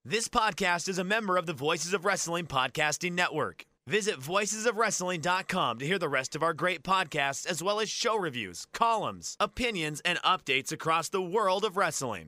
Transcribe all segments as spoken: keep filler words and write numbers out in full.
This podcast is a member of the Voices of Wrestling Podcasting Network. Visit voices of wrestling dot com to hear the rest of our great podcasts, as well as show reviews, columns, opinions, and updates across the world of wrestling.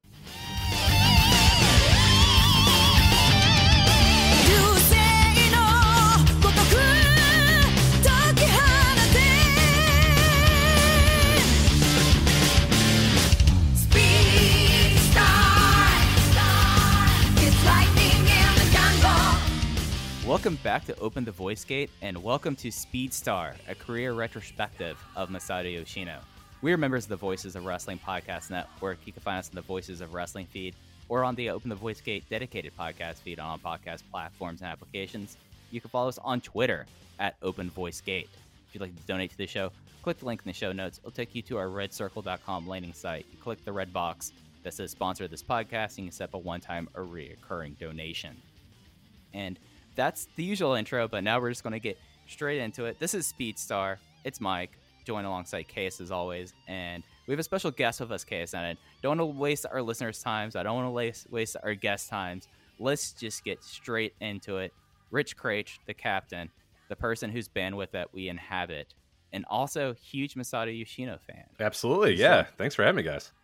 Welcome back to Open the Voice Gate, and welcome to Speed Star, a career retrospective of Masato Yoshino. We are members of the Voices of Wrestling Podcast Network. You can find us in the Voices of Wrestling feed or on the Open the Voice Gate dedicated podcast feed on all podcast platforms and applications. You can follow us on Twitter at Open Voice Gate. If you'd like to donate to the show, click the link in the show notes. It'll take you to our red circle dot com landing site. You click the red box that says sponsor this podcast, and you can set up a one-time or recurring donation. And that's the usual intro, but now we're just going to get straight into it. This is Speed Star. It's Mike, joined alongside Case as always, and we have a special guest with us, Case, and I don't want to waste our listeners' times. I don't want to waste, waste our guest times. Let's just get straight into it. Rich Kraetsch, the captain, the person whose bandwidth that we inhabit, and also huge Masato Yoshino fan. Absolutely, yeah. So, thanks for having me, guys.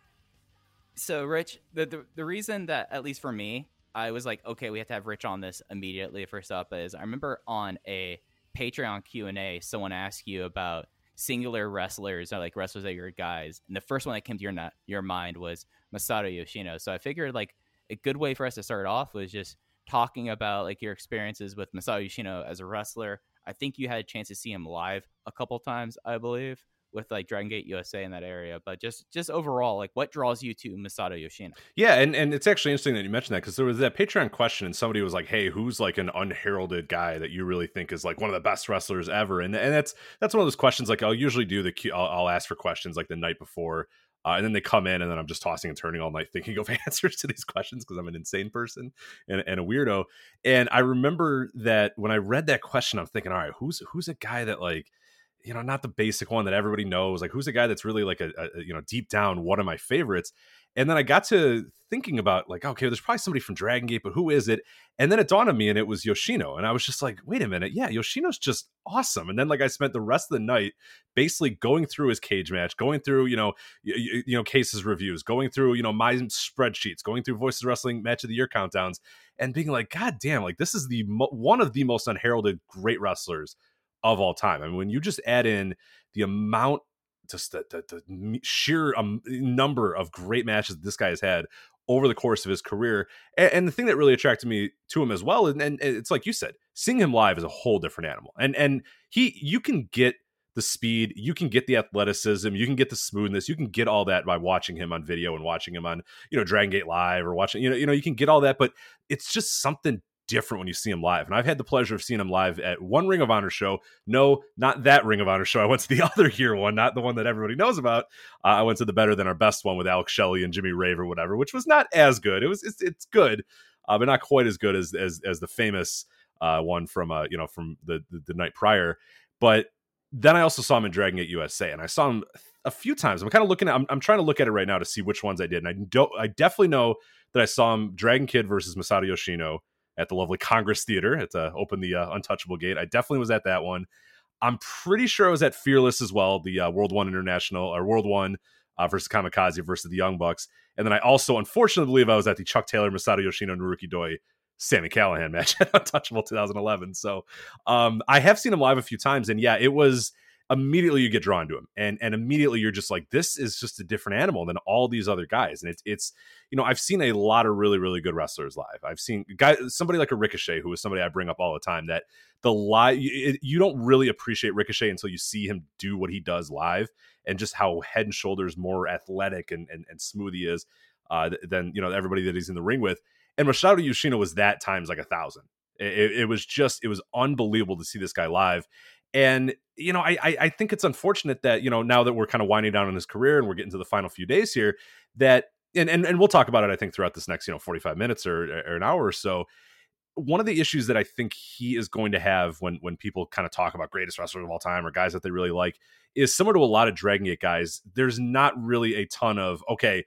So, Rich, the, the the reason that, at least for me, I was like, okay, we have to have Rich on this immediately. First up is I remember on a Patreon Q and A, someone asked you about singular wrestlers, or like wrestlers that your guys, and the first one that came to your not, your mind was Masato Yoshino. So I figured like a good way for us to start off was just talking about like your experiences with Masato Yoshino as a wrestler. I think you had a chance to see him live a couple times, I believe, with like Dragon Gate U S A in that area, but just just overall, like what draws you to Masato Yoshino? Yeah, and, and it's actually interesting that you mentioned that, because there was that Patreon question and somebody was like, hey, who's like an unheralded guy that you really think is like one of the best wrestlers ever? And and that's that's one of those questions, like I'll usually do the I'll, I'll ask for questions like the night before, uh, and then they come in and then I'm just tossing and turning all night thinking of answers to these questions because I'm an insane person and, and a weirdo. And I remember that when I read that question, I'm thinking, all right, who's who's a guy that like, you know, not the basic one that everybody knows, like who's a guy that's really like a, a, you know, deep down one of my favorites. And then I got to thinking about like, okay, there's probably somebody from Dragon Gate, but who is it? And then it dawned on me, and it was Yoshino. And I was just like, wait a minute. Yeah, Yoshino's just awesome. And then like I spent the rest of the night basically going through his cage match, going through, you know, you, you know, Case's reviews, going through, you know, my spreadsheets, going through Voices of Wrestling Match of the Year countdowns, and being like, God damn, like this is the mo- one of the most unheralded great wrestlers of all time. I mean, when you just add in the amount, just the, the, the sheer um, number of great matches this guy has had over the course of his career, and, and the thing that really attracted me to him as well, and, and it's like you said, seeing him live is a whole different animal. And and he, you can get the speed, you can get the athleticism, you can get the smoothness, you can get all that by watching him on video and watching him on, you know, Dragon Gate Live or watching, you know, you know, you can get all that, but it's just something different when you see him live. And I've had the pleasure of seeing him live at one Ring of Honor show. No, not that Ring of Honor show. I went to the other year one, not the one that everybody knows about. Uh, I went to the Better Than Our Best one with Alex Shelley and Jimmy Rave or whatever, which was not as good. It was it's, it's good, uh, but not quite as good as as as the famous uh, one from uh, you know from the, the the night prior. But then I also saw him in Dragon Gate U S A, and I saw him a few times. I'm kind of looking at I'm, I'm trying to look at it right now to see which ones I did, and I don't I definitely know that I saw him Dragon Kid versus Masato Yoshino at the lovely Congress Theater at uh, Open the uh, Untouchable Gate. I definitely was at that one. I'm pretty sure I was at Fearless as well, the uh, World One International, or World One uh, versus Kamikaze versus the Young Bucks. And then I also, unfortunately, believe I was at the Chuck Taylor, Masato Yoshino, Naruki Doi, Sami Callihan match at Untouchable twenty eleven. So um, I have seen him live a few times, and yeah, it was immediately you get drawn to him, and and immediately you're just like, this is just a different animal than all these other guys. And it's it's you know, I've seen a lot of really really good wrestlers live. I've seen guys, somebody like a Ricochet, who is somebody I bring up all the time, that the live you, you don't really appreciate Ricochet until you see him do what he does live, and just how head and shoulders more athletic and and, and smooth he is uh, than, you know, everybody that he's in the ring with. And Masato Yoshino was that times like a thousand. It, it was just, it was unbelievable to see this guy live. And, you know, I, I think it's unfortunate that, you know, now that we're kind of winding down in his career and we're getting to the final few days here, that, and and, and we'll talk about it, I think, throughout this next, you know, forty-five minutes or, or an hour or so. One of the issues that I think he is going to have when when people kind of talk about greatest wrestlers of all time or guys that they really like is similar to a lot of Dragon Gate guys. There's not really a ton of, okay,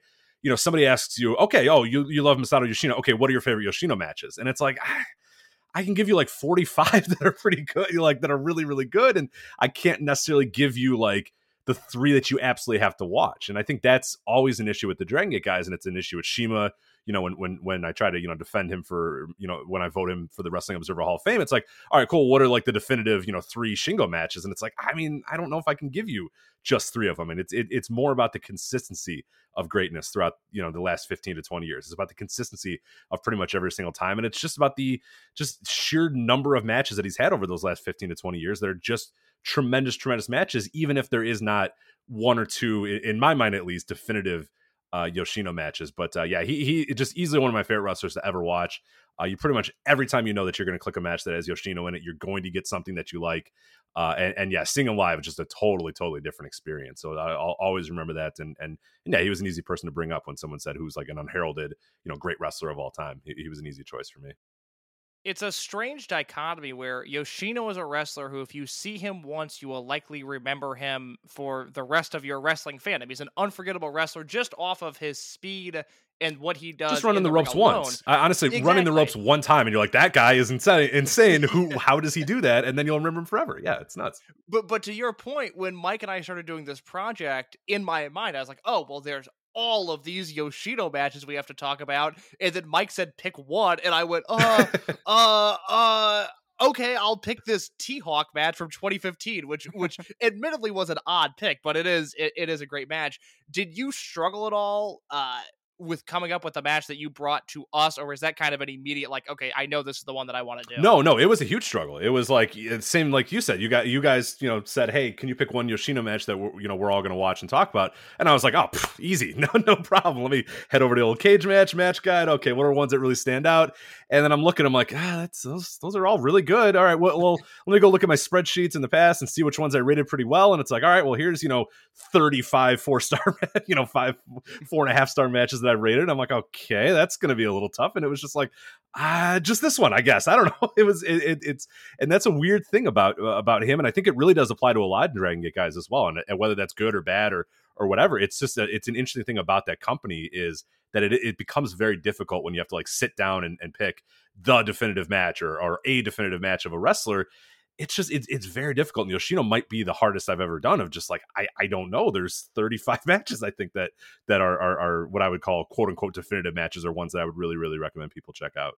you know, somebody asks you, okay, oh, you, you love Masato Yoshino. Okay, what are your favorite Yoshino matches? And it's like, ah, I can give you like forty-five that are pretty good, like that are really, really good. And I can't necessarily give you like the three that you absolutely have to watch. And I think that's always an issue with the Dragon Gate guys. And it's an issue with CIMA, you know, when, when, when I try to, you know, defend him for, you know, when I vote him for the Wrestling Observer Hall of Fame, it's like, all right, cool. What are like the definitive, you know, three Shingo matches? And it's like, I mean, I don't know if I can give you just three of them. And it's, it, it's more about the consistency of greatness throughout, you know, the last fifteen to twenty years. It's about the consistency of pretty much every single time. And it's just about the just sheer number of matches that he's had over those last fifteen to twenty years that are just tremendous, tremendous matches, even if there is not one or two, in my mind at least, definitive uh, Yoshino matches. But uh, yeah, he he just easily one of my favorite wrestlers to ever watch. Uh, you pretty much every time you know that you're going to click a match that has Yoshino in it, you're going to get something that you like. Uh, and, and yeah, seeing him live is just a totally, totally different experience. So I, I'll always remember that. And, and and yeah, he was an easy person to bring up when someone said who's like an unheralded, you know, great wrestler of all time. He, he was an easy choice for me. It's a strange dichotomy where Yoshino is a wrestler who, if you see him once, you will likely remember him for the rest of your wrestling fandom. He's an unforgettable wrestler just off of his speed and what he does. Just running the, the ropes once. I, honestly, exactly. running the ropes one time, and you're like, that guy is insane. Insane. Who? How does he do that? And then you'll remember him forever. Yeah, it's nuts. But but to your point, when Mike and I started doing this project, in my mind, I was like, oh, well, there's all of these Yoshino matches we have to talk about. And then Mike said, pick one. And I went, uh, uh, uh, okay, I'll pick this T-Hawk match from twenty fifteen, which, which admittedly was an odd pick, but it is, it, it is a great match. Did you struggle at all, uh, with coming up with the match that you brought to us, or was that kind of an immediate, like, okay, I know this is the one that I want to do? No, no, it was a huge struggle. It was like, it seemed like you said, you got, you guys, you know, said, hey, can you pick one Yoshino match that we're, you know, we're all going to watch and talk about? And I was like, oh, pff, easy. No, no problem. Let me head over to the old cage match, match guide. Okay. What are ones that really stand out? And then I'm looking, I'm like, ah, that's, those, those are all really good. All right. Well, well, let me go look at my spreadsheets in the past and see which ones I rated pretty well. And it's like, all right, well, here's, you know, thirty-five four star, you know, five, four and a half star matches that I rated. I'm like, okay, that's going to be a little tough. And it was just like, ah, just this one, I guess. I don't know. It was, it, it, it's, and that's a weird thing about, uh, about him. And I think it really does apply to a lot of Dragon Gate guys as well. And, and whether that's good or bad or, or whatever, it's just, a, it's an interesting thing about that company is that it, it becomes very difficult when you have to like sit down and, and pick the definitive match or, or a definitive match of a wrestler. It's just, it's, it's very difficult. And Yoshino might be the hardest I've ever done of just like, I, I don't know. There's thirty-five matches, I think that, that are, are, are what I would call quote unquote definitive matches, or ones that I would really, really recommend people check out.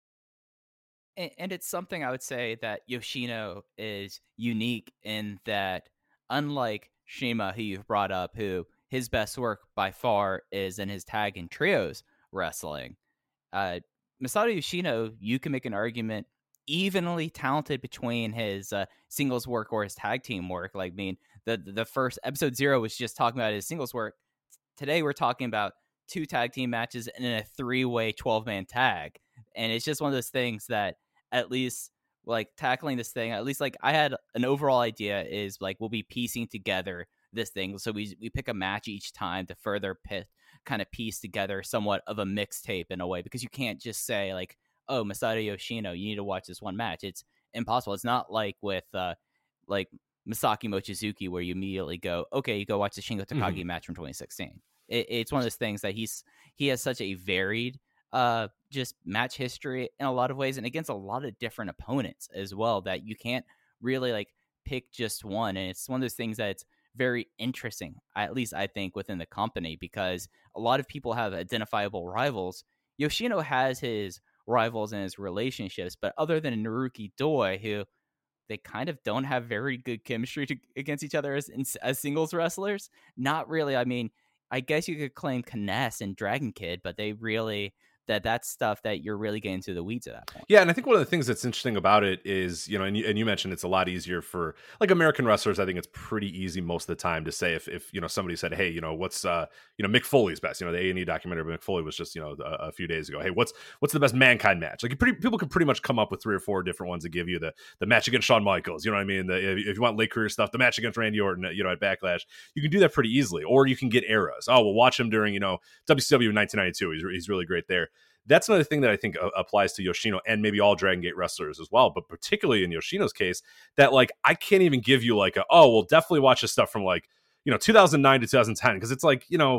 And, and it's something I would say that Yoshino is unique in that, unlike CIMA, who you've brought up, who his best work by far is in his tag and trios wrestling, uh, Masato Yoshino, you can make an argument, evenly talented between his uh, singles work or his tag team work. Like, I mean, the the first episode zero was just talking about his singles work. Today we're talking about two tag team matches and a three-way twelve-man tag. And it's just one of those things that, at least like tackling this thing, at least like I had an overall idea is like we'll be piecing together this thing. So we we pick a match each time to further pit, kind of piece together somewhat of a mixtape in a way, because you can't just say like, oh, Masato Yoshino, you need to watch this one match. It's impossible. It's not like with uh, like Masaki Mochizuki, where you immediately go, okay, you go watch the Shingo Takagi mm-hmm. match from twenty sixteen. It, it's one of those things that he's he has such a varied uh, just match history in a lot of ways, and against a lot of different opponents as well, that you can't really like pick just one. And it's one of those things that it's very interesting, at least I think, within the company, because a lot of people have identifiable rivals. Yoshino has his rivals and his relationships, but other than Naruki Doi, who they kind of don't have very good chemistry to, against each other as as singles wrestlers, not really. I mean, I guess you could claim Kness and Dragon Kid, but they really that that's stuff that you're really getting into the weeds at that point. Yeah, and I think one of the things that's interesting about it is, you know, and you, and you mentioned it's a lot easier for like American wrestlers. I think it's pretty easy most of the time to say if, if you know, somebody said, hey, you know, what's, uh, you know, Mick Foley's best, you know, the A and E documentary of Mick Foley was just, you know, a, a few days ago. Hey, what's what's the best Mankind match? Like, you pretty, people can pretty much come up with three or four different ones to give you. The the match against Shawn Michaels, you know what I mean? The, if, if you want late career stuff, the match against Randy Orton, you know, at Backlash, you can do that pretty easily. Or you can get eras. Oh, well, watch him during, you know, W C W in nineteen ninety-two. He's, he's really great there. That's another thing that I think uh, applies to Yoshino and maybe all Dragon Gate wrestlers as well, but particularly in Yoshino's case, that like I can't even give you like a, oh, well, definitely watch this stuff from like, you know, two thousand nine to two thousand ten, because it's like, you know,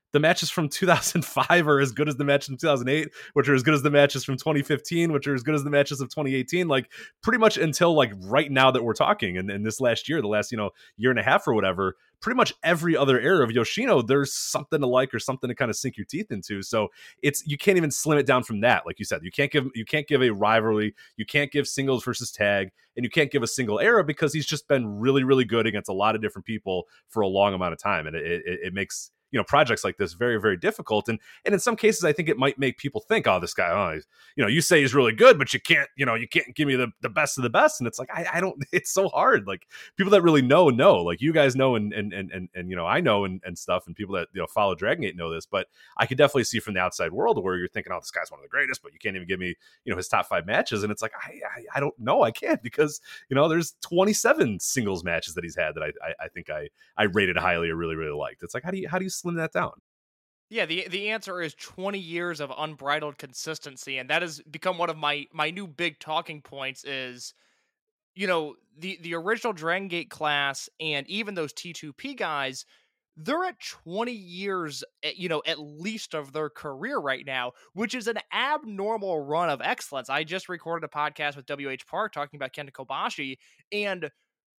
the matches from two thousand five are as good as the matches from two thousand eight, which are as good as the matches from twenty fifteen, which are as good as the matches of twenty eighteen. Like pretty much until like right now that we're talking, and, and this last year, the last, you know, year and a half or whatever, pretty much every other era of Yoshino, there's something to like or something to kind of sink your teeth into. So it's, you can't even slim it down from that. Like you said, you can't give, you can't give a rivalry, you can't give singles versus tag, and you can't give a single era because he's just been really, really good against a lot of different people for a long amount of time. And it, it, it makes, you know, projects like this very, very difficult. And and in some cases, I think it might make people think, oh, this guy, oh, you know, you say he's really good, but you can't, you know, you can't give me the, the best of the best. And it's like, I, I don't, it's so hard. Like people that really know, know, like you guys know, and, and, and, and, and you know, I know, and, and stuff, and people that, you know, follow Dragon Gate know this, but I could definitely see from the outside world where you're thinking, oh, this guy's one of the greatest, but you can't even give me, you know, his top five matches. And it's like, I, I, I don't know. I can't, because, you know, there's twenty-seven singles matches that he's had that I, I, I think I, I rated highly or really, really liked. It's like, how do you, how do you slim that down? Yeah, the the answer is twenty years of unbridled consistency, and that has become one of my my new big talking points is, you know, the the original Dragon Gate class and even those T two P guys, they're at twenty years, you know, at least of their career right now, which is an abnormal run of excellence. I just recorded a podcast with W H Park talking about Kenta Kobashi, and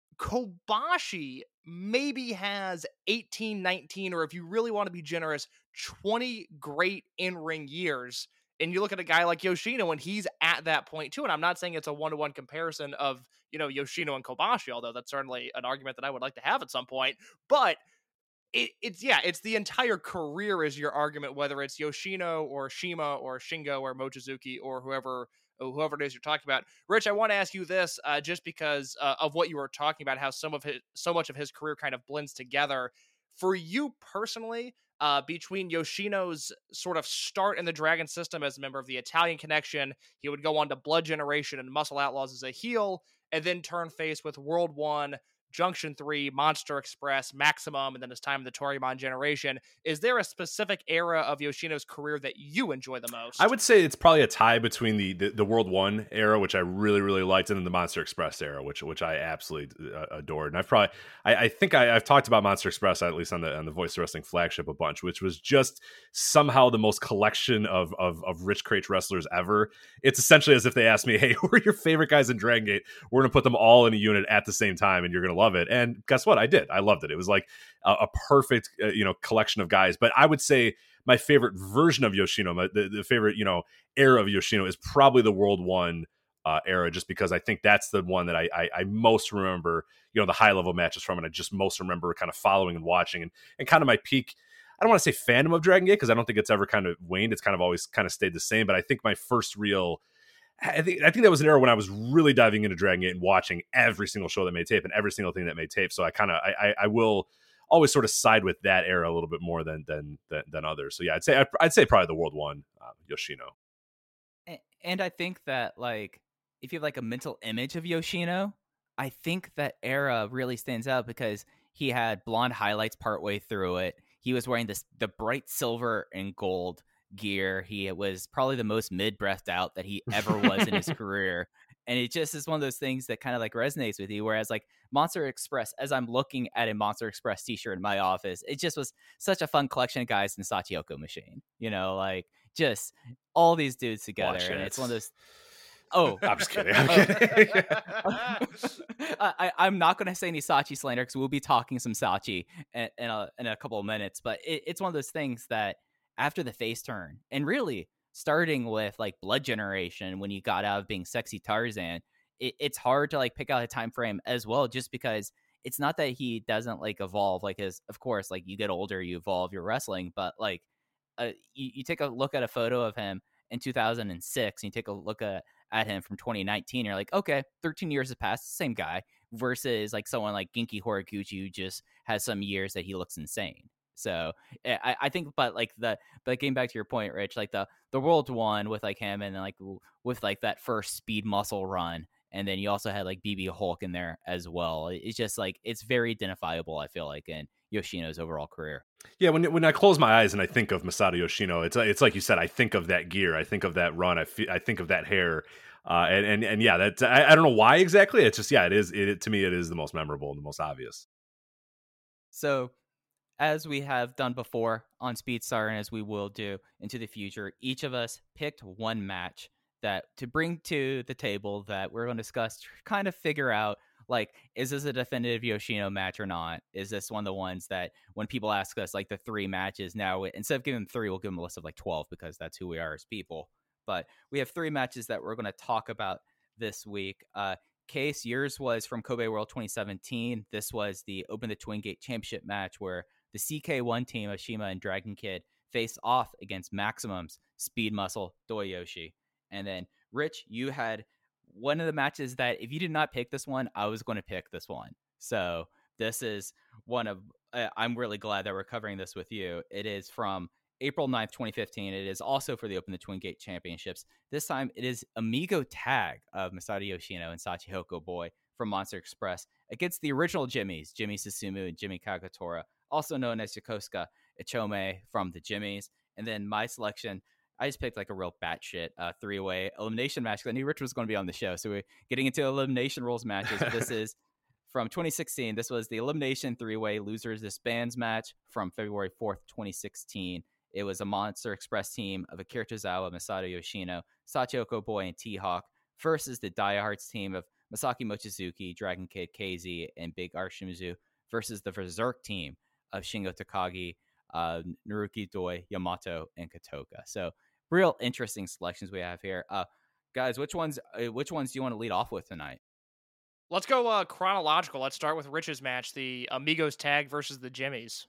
Kobashi maybe has eighteen, nineteen, or if you really want to be generous, twenty great in-ring years. And you look at a guy like Yoshino, and he's at that point too. And I'm not saying it's a one-to-one comparison of, you know, Yoshino and Kobashi, although that's certainly an argument that I would like to have at some point. But it, it's, yeah, it's the entire career is your argument, whether it's Yoshino or Shima or Shingo or Mochizuki or whoever whoever it is you're talking about. Rich, I want to ask you this, uh, just because uh, of what you were talking about, how some of his, so much of his career kind of blends together. For you personally, uh, between Yoshino's sort of start in the Dragon system as a member of the Italian Connection, he would go on to Blood Generation and Muscle Outlaws as a heel, and then turn face with World One, Junction three, Monster Express, Maximum, and then his time in the Toryumon generation. Is there a specific era of Yoshino's career that you enjoy the most? I would say it's probably a tie between the, the, the World One era, which I really, really liked, and then the Monster Express era, which which I absolutely uh, adored. And I've probably, I, I think I, I've talked about Monster Express, at least on the on the Voice of Wrestling flagship, a bunch, which was just somehow the most collection of, of, of Rich Kraetsch wrestlers ever. It's essentially as if they asked me, hey, who are your favorite guys in Dragon Gate? We're going to put them all in a unit at the same time, and you're going to love it. And guess what? I did. I loved it. It was like a, a perfect, uh, you know, collection of guys. But I would say my favorite version of Yoshino, my, the, the favorite, you know, era of Yoshino is probably the World One uh, era, just because I think that's the one that I, I, I most remember, you know, the high level matches from, and I just most remember kind of following and watching, and, and kind of my peak. I don't want to say fandom of Dragon Gate, because I don't think it's ever kind of waned. It's kind of always kind of stayed the same. But I think my first real I think I think that was an era when I was really diving into Dragon Gate and watching every single show that made tape and every single thing that made tape. So I kind of I, I I will always sort of side with that era a little bit more than than than, than others. So yeah, I'd say I'd say probably the World One, uh, Yoshino. And I think that, like, if you have like a mental image of Yoshino, I think that era really stands out because he had blonde highlights partway through it. He was wearing this the bright silver and gold gear. He was probably the most mid-breathed out that he ever was in his career. And it just is one of those things that kind of like resonates with you. Whereas like Monster Express, as I'm looking at a Monster Express t-shirt in my office, it just was such a fun collection of guys in the Sachiyoko machine. You know, like just all these dudes together. Oh, and it's one of those. Oh, I'm just kidding. I'm kidding. I, I'm not going to say any Sachi slander because we'll be talking some Sachi in, in, a, in a couple of minutes. But it, it's one of those things that after the face turn, and really starting with like Blood Generation, when you got out of being Sexy Tarzan, it, it's hard to like pick out a time frame as well, just because it's not that he doesn't like evolve. Like his, of course, like you get older, you evolve your wrestling, but like uh, you, you take a look at a photo of him in two thousand six, and you take a look at, at him from twenty nineteen, you're like, okay, thirteen years have passed, same guy, versus like someone like Genki Horiguchi who just has some years that he looks insane. So I, I think, but like the, but getting back to your point, Rich, like the, the World One with like him, and then like with like that first Speed Muscle run. And then you also had like B B Hulk in there as well. It's just like, it's very identifiable, I feel like, in Yoshino's overall career. Yeah, when when I close my eyes and I think of Masato Yoshino, it's it's like you said, I think of that gear, I think of that run, I fe- I think of that hair, uh, and and and yeah, that I, I don't know why exactly. It's just yeah, it is it to me it is the most memorable and the most obvious. So, as we have done before on Speedstar and as we will do into the future, each of us picked one match that to bring to the table that we're going to discuss to kind of figure out, like, is this a definitive Yoshino match or not? Is this one of the ones that when people ask us, like, the three matches, now instead of giving them three, we'll give them a list of like twelve because that's who we are as people. But we have three matches that we're going to talk about this week. Uh, Case, yours was from Kobe World twenty seventeen. This was the Open the Twin Gate Championship match where the C K one team of Shima and Dragon Kid faced off against Maximum's Speed Muscle Doyoshi. And then, Rich, you had one of the matches that if you did not pick this one, I was going to pick this one. So this is one of, uh, I'm really glad that we're covering this with you. It is from April ninth, twenty fifteen. It is also for the Open the Twin Gate Championships. This time it is Amigo Tag of Masato Yoshino and Shachihoko Boy from Monster Express against the original Jimmys, Jimmy Susumu and Jimmy Kagetora, also known as Yokosuka Ichome from the Jimmys. And then my selection, I just picked like a real batshit uh, three-way elimination match because I knew Rich was going to be on the show. So we're getting into elimination rules matches. This is from twenty sixteen. This was the elimination three-way losers disbands match from February fourth, twenty sixteen. It was a Monster Express team of Akira Tozawa, Masato Yoshino, Shachihoko Boy, and T-Hawk versus the Diehards team of Masaki Mochizuki, Dragon Kid, K Z, and Big R Shimizu versus the Berserk team of Shingo Takagi, uh, Naruki Doi, Yamato, and Kotoka. So real interesting selections we have here. Uh, guys, which ones uh, which ones do you want to lead off with tonight? Let's go uh, chronological. Let's start with Rich's match, the Amigos Tag versus the Jimmys.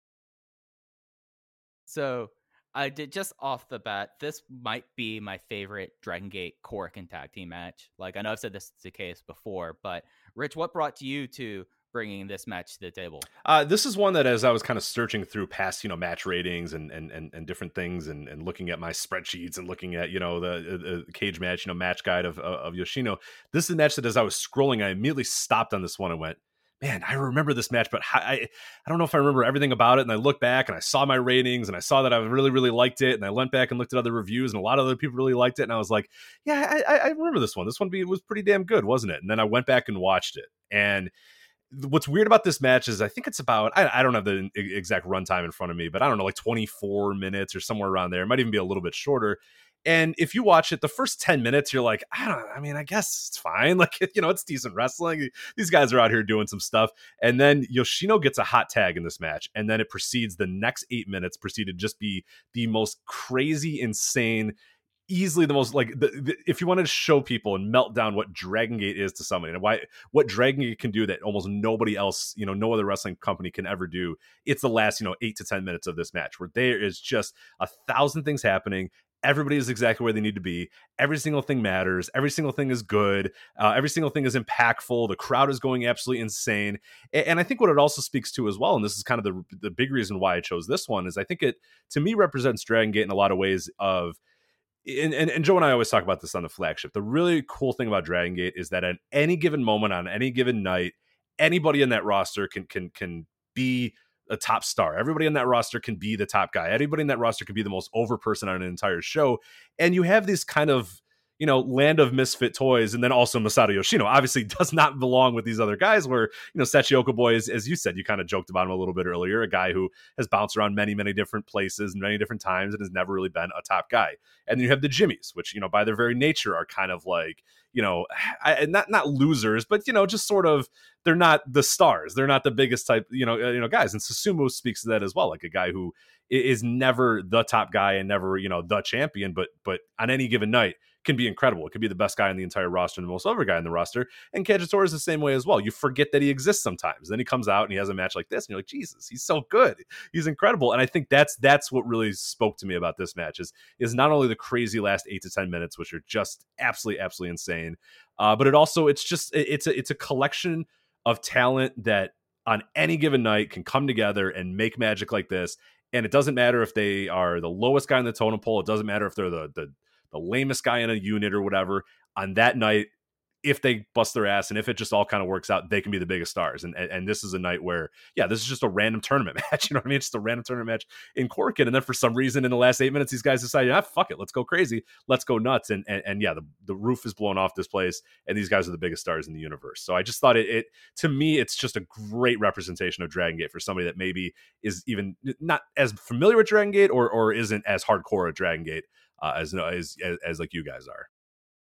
So I did just off the bat, this might be my favorite Dragon Gate Korakuen tag team match. Like, I know I've said this is the case before, but Rich, what brought you to bringing this match to the table? Uh, this is one that as I was kind of searching through past, you know, match ratings and and and, and different things and, and looking at my spreadsheets and looking at, you know, the, the cage match, you know, match guide of, of Yoshino, this is a match that as I was scrolling, I immediately stopped on this one and went, man, I remember this match, but I, I don't know if I remember everything about it. And I looked back and I saw my ratings and I saw that I really, really liked it. And I went back and looked at other reviews and a lot of other people really liked it. And I was like, yeah, I, I remember this one. This one was pretty damn good, wasn't it? And then I went back and watched it. And what's weird about this match is I think it's about, I, I don't have the exact runtime in front of me, but I don't know, like twenty-four minutes or somewhere around there. It might even be a little bit shorter. And if you watch it, the first ten minutes, you're like, I don't I mean, I guess it's fine. Like, you know, it's decent wrestling. These guys are out here doing some stuff. And then Yoshino gets a hot tag in this match. And then it proceeds, the next eight minutes proceeded to just be the most crazy, insane, easily the most, like, the, the, if you wanted to show people and melt down what Dragon Gate is to somebody and why, what Dragon Gate can do that almost nobody else, you know, no other wrestling company can ever do, it's the last, you know, eight to ten minutes of this match where there is just a thousand things happening. Everybody is exactly where they need to be. Every single thing matters. Every single thing is good. Uh, every single thing is impactful. The crowd is going absolutely insane. And, and I think what it also speaks to as well, and this is kind of the, the big reason why I chose this one, is I think it, to me, represents Dragon Gate in a lot of ways of, and, and, and Joe and I always talk about this on the flagship. The really cool thing about Dragon Gate is that at any given moment on any given night, anybody in that roster can can can be a top star. Everybody in that roster can be the top guy. Everybody in that roster can be the most over person on an entire show. And you have these kind of, you know, land of misfit toys. And then also Masato Yoshino obviously does not belong with these other guys where, you know, Shachihoko Boy is, as you said, you kind of joked about him a little bit earlier, a guy who has bounced around many, many different places and many different times and has never really been a top guy. And then you have the Jimmys, which, you know, by their very nature are kind of like, you know, I, not not losers, but, you know, just sort of, they're not the stars. They're not the biggest type, you know, you know, guys. And Susumu speaks to that as well, like a guy who is never the top guy and never, you know, the champion, but but on any given night can be incredible. It could be the best guy in the entire roster and the most over guy in the roster. And Kagetora is the same way as well. You forget that he exists sometimes. Then he comes out and he has a match like this, and you're like, Jesus, he's so good. He's incredible. And I think that's that's what really spoke to me about this match is, is not only the crazy last eight to ten minutes, which are just absolutely, absolutely insane, uh, but it also, it's just, it's a, it's a collection of talent that on any given night can come together and make magic like this. And it doesn't matter if they are the lowest guy in the totem pole. It doesn't matter if they're the the, the lamest guy in a unit or whatever. On that night, if they bust their ass and if it just all kind of works out, they can be the biggest stars. And, and and this is a night where, yeah, this is just a random tournament match. You know what I mean? It's just a random tournament match in Korakuen. And then for some reason in the last eight minutes, these guys decided, ah, fuck it, let's go crazy, let's go nuts. And and, and yeah, the, the roof is blown off this place, and these guys are the biggest stars in the universe. So I just thought it, it to me, it's just a great representation of Dragon Gate for somebody that maybe is even not as familiar with Dragon Gate or or isn't as hardcore at Dragon Gate uh, as, as as as like you guys are.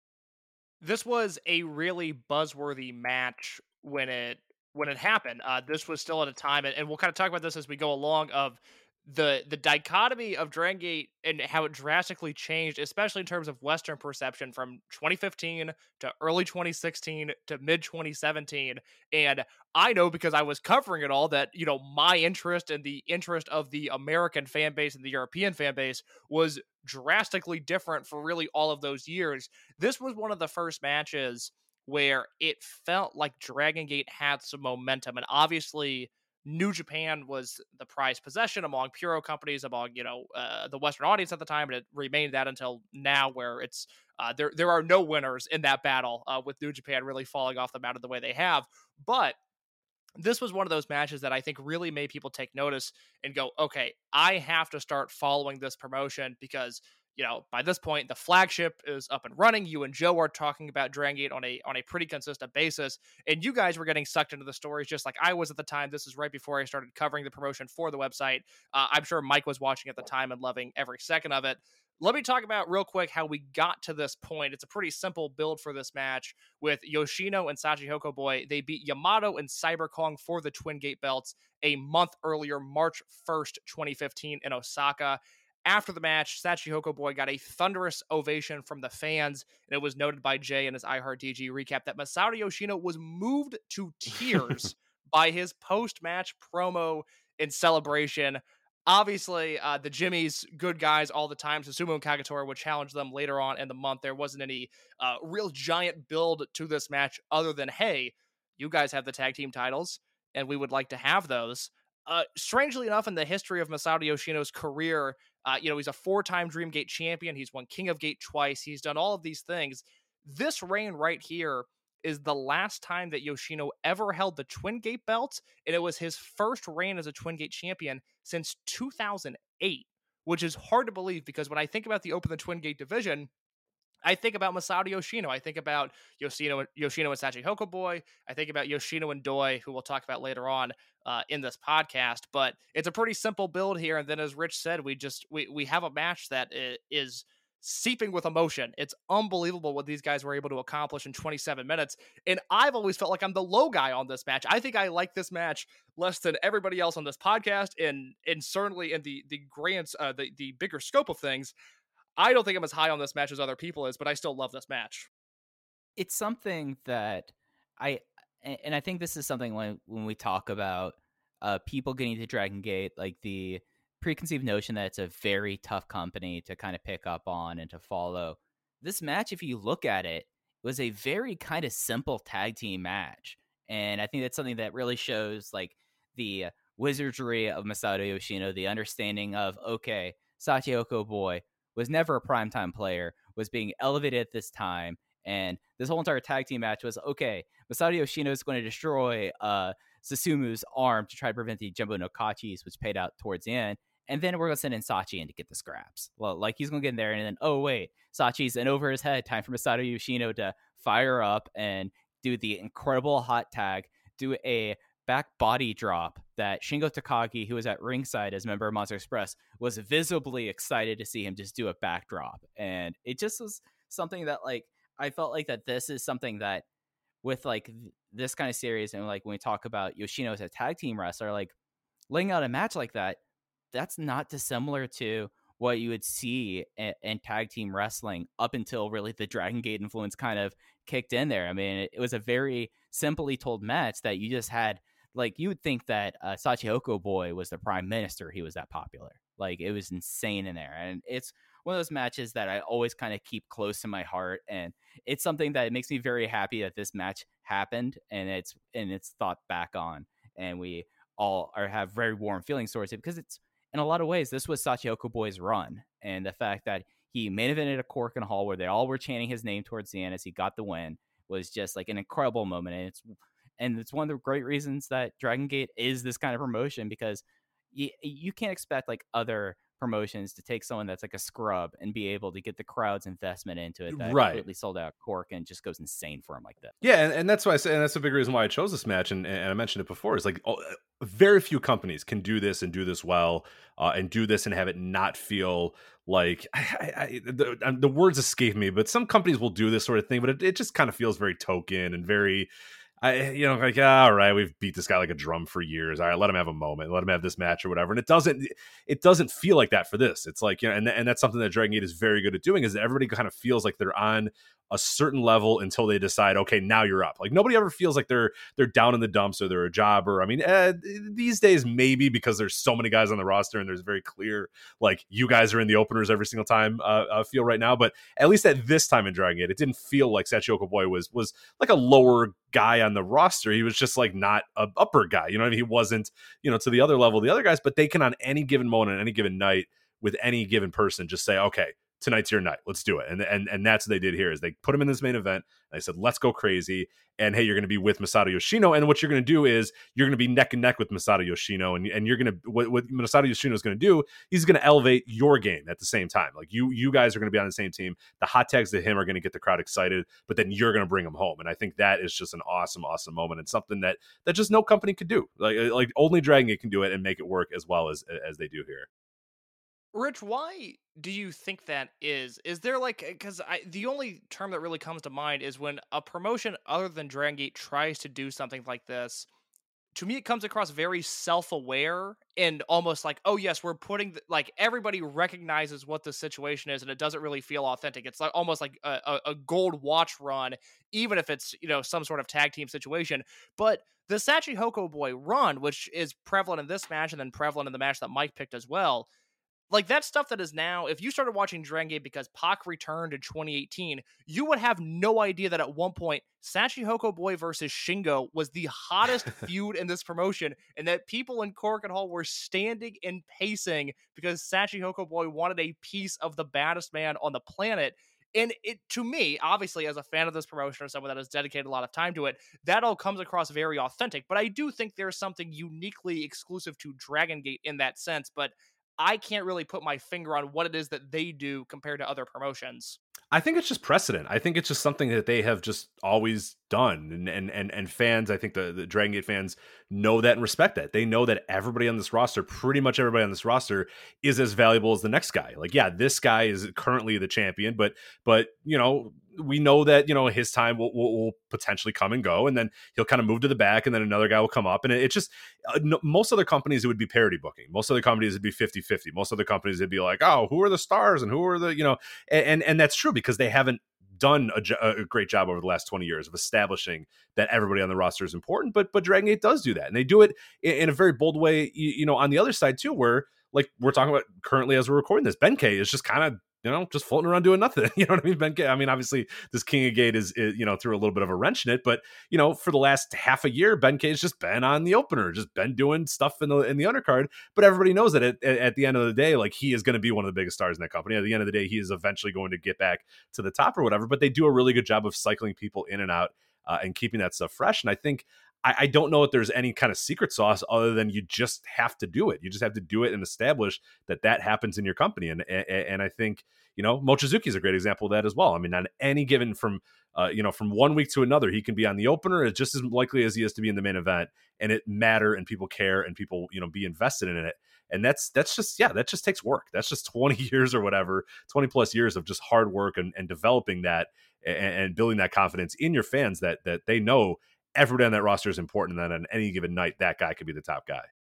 This was a really buzzworthy match when it when it happened. Uh, this was still at a time, and, and we'll kind of talk about this as we go along, of the the dichotomy of Dragon Gate and how it drastically changed, especially in terms of Western perception from twenty fifteen to early twenty sixteen to mid twenty seventeen. And I know, because I was covering it all, that, you know, my interest and the interest of the American fan base and the European fan base was drastically different for really all of those years. This was one of the first matches where it felt like Dragon Gate had some momentum, and obviously New Japan was the prized possession among Puro companies, among, you know, uh, the Western audience at the time, and it remained that until now, where it's uh, there there are no winners in that battle, uh, with New Japan really falling off the mountain the way they have. But this was one of those matches that I think really made people take notice and go, okay, I have to start following this promotion, because, you know, by this point, the flagship is up and running. You and Joe are talking about Dragon Gate on a on a pretty consistent basis, and you guys were getting sucked into the stories just like I was at the time. This is right before I started covering the promotion for the website. Uh, I'm sure Mike was watching at the time and loving every second of it. Let me talk about real quick how we got to this point. It's a pretty simple build for this match with Yoshino and Shachihoko Boy. They beat Yamato and Cyber Kong for the Twin Gate belts a month earlier, March first, twenty fifteen in Osaka. After the match, Shachihoko Boy got a thunderous ovation from the fans, and it was noted by Jay in his iHeartDG recap that Masato Yoshino was moved to tears by his post-match promo and celebration. Obviously, uh, the Jimmys, good guys all the time. Susumu and Kagetora would challenge them later on in the month. There wasn't any uh, real giant build to this match other than, hey, you guys have the tag team titles, and we would like to have those. Uh, strangely enough, in the history of Masato Yoshino's career, uh, you know, he's a four-time Dream Gate champion. He's won King of Gate twice. He's done all of these things. This reign right here is the last time that Yoshino ever held the Twin Gate belt, and it was his first reign as a Twin Gate champion since two thousand eight, which is hard to believe, because when I think about the Open the Twin Gate division, I think about Masato Yoshino. I think about Yoshino, Yoshino and Shachihoko Boy. I think about Yoshino and Doi, who we'll talk about later on uh, in this podcast. But it's a pretty simple build here. And then, as Rich said, we just we we have a match that is seeping with emotion. It's unbelievable what these guys were able to accomplish in twenty-seven minutes. And I've always felt like I'm the low guy on this match. I think I like this match less than everybody else on this podcast, and and certainly in the the grand uh, the the bigger scope of things. I don't think I'm as high on this match as other people is, but I still love this match. It's something that I, and I think this is something when when we talk about uh, people getting to Dragon Gate, like the preconceived notion that it's a very tough company to kind of pick up on and to follow. This match, if you look at it, was a very kind of simple tag team match. And I think that's something that really shows like the wizardry of Masato Yoshino, the understanding of, okay, Shachihoko Boy was never a primetime player, was being elevated at this time. And this whole entire tag team match was, okay, Masato Yoshino is going to destroy uh, Susumu's arm to try to prevent the Jumbo no Kachis, which paid out towards the end. And then we're going to send in Sachi in to get the scraps. Well, like he's going to get in there, and then, oh, wait, Sachi's in over his head. Time for Masato Yoshino to fire up and do the incredible hot tag, do a back body drop that Shingo Takagi, who was at ringside as a member of Monster Express, was visibly excited to see him just do a backdrop. And it just was something that, like, I felt like that this is something that with, like, th- this kind of series, and, like, when we talk about Yoshino as a tag team wrestler, like, laying out a match like that, that's not dissimilar to what you would see in, in tag team wrestling up until really the Dragon Gate influence kind of kicked in there. I mean, it, it was a very simply told match that you just had. Like, you would think that uh, Shachihoko Boy was the prime minister. He was that popular. Like, it was insane in there. And it's one of those matches that I always kind of keep close to my heart. And it's something that makes me very happy that this match happened and it's and it's thought back on. And we all are have very warm feelings towards it, because it's, in a lot of ways, this was Shachihoko Boy's run. And the fact that he main evented a Korakuen Hall where they all were chanting his name towards the end as he got the win was just like an incredible moment. And it's and it's one of the great reasons that Dragon Gate is this kind of promotion, because you, you can't expect like other promotions to take someone that's like a scrub and be able to get the crowd's investment into it that Right. completely sold out Cork and just goes insane for him like that. Yeah, and, and that's why I say, and that's a big reason why I chose this match, and, and I mentioned it before. Is like oh, very few companies can do this and do this well, uh, and do this and have it not feel like I, I, the, the words escape me. But some companies will do this sort of thing, but it, it just kind of feels very token and very. I, you know, like, all right, we've beat this guy like a drum for years. All right, let him have a moment, let him have this match or whatever. And it doesn't, it doesn't feel like that for this. It's like, you know, and, and that's something that Dragon Gate is very good at doing, is that everybody kind of feels like they're on a certain level until they decide, okay, now you're up. Like nobody ever feels like they're they're down in the dumps or they're a jobber. I mean, eh, these days maybe because there's so many guys on the roster and there's very clear, like you guys are in the openers every single time. Uh, I feel right now, but at least at this time in Dragon Gate, it didn't feel like Shachihoko Boy was was like a lower guy on the roster. He was just like not an upper guy. You know what I mean? He wasn't, you know, to the other level of the other guys, but they can on any given moment, on any given night, with any given person, just say, okay, tonight's your night. Let's do it. And and and that's what they did here, is they put him in this main event. And they said, let's go crazy. And hey, you're going to be with Masato Yoshino. And what you're going to do is you're going to be neck and neck with Masato Yoshino. And, and you're going to, what, what Masato Yoshino is going to do, he's going to elevate your game at the same time. Like you, you guys are going to be on the same team. The hot tags to him are going to get the crowd excited, but then you're going to bring him home. And I think that is just an awesome, awesome moment, and something that, that just no company could do. Like, like only Dragon Gate can do it and make it work as well as, as they do here. Rich, why do you think that is? Is there like, because I the only term that really comes to mind is when a promotion other than Dragon Gate tries to do something like this. To me, it comes across very self-aware and almost like, oh yes, we're putting the, like everybody recognizes what the situation is, and it doesn't really feel authentic. It's like almost like a, a, a gold watch run, even if it's, you know, some sort of tag team situation. But the Shachihoko Boy run, which is prevalent in this match and then prevalent in the match that Mike picked as well. Like, that stuff that is now, if you started watching Dragon Gate because Pac returned in twenty eighteen, you would have no idea that at one point, Shachihoko Boy versus Shingo was the hottest feud in this promotion, and that people in Korakuen Hall were standing and pacing because Shachihoko Boy wanted a piece of the baddest man on the planet. And it, to me, obviously, as a fan of this promotion or someone that has dedicated a lot of time to it, that all comes across very authentic. But I do think there's something uniquely exclusive to Dragon Gate in that sense, but I can't really put my finger on what it is that they do compared to other promotions. I think it's just precedent. I think it's just something that they have just always done. And and and, and fans, I think the, the Dragon Gate fans know that and respect that. They know that everybody on this roster, pretty much everybody on this roster, is as valuable as the next guy. Like, yeah, this guy is currently the champion, but but you know, we know that, you know, his time will, will, will potentially come and go, and then he'll kind of move to the back, and then another guy will come up. And it, it just, uh, no, most other companies, it would be parity booking. Most other companies, it'd be fifty-fifty. Most other companies, it'd be like, oh, who are the stars and who are the, you know, and, and, and that's true because they haven't done a, a great job over the last twenty years of establishing that everybody on the roster is important. But, but Dragon Gate does do that. And they do it in, in a very bold way, you, you know, on the other side too, where like we're talking about currently as we're recording this, Ben-K is just kind of, you know, just floating around doing nothing. You know what I mean? Ben-K, I mean, obviously this King of Gate is, is, you know, threw a little bit of a wrench in it, but, you know, for the last half a year, Ben-K has just been on the opener, just been doing stuff in the in the undercard. But everybody knows that at, at the end of the day, like, he is going to be one of the biggest stars in that company. At the end of the day, he is eventually going to get back to the top or whatever. But they do a really good job of cycling people in and out uh, and keeping that stuff fresh. And I think, I, I don't know if there's any kind of secret sauce other than you just have to do it. You just have to do it and establish that that happens in your company. And and, and I think, you know, Mochizuki is a great example of that as well. I mean, on any given from, uh, you know, from one week to another, he can be on the opener as just as likely as he is to be in the main event, and it matter and people care and people, you know, be invested in it. And that's, that's just, yeah, that just takes work. That's just twenty years or whatever, twenty plus years of just hard work and, and developing that and, and building that confidence in your fans that, that they know everybody on that roster is important, and that on any given night, that guy could be the top guy.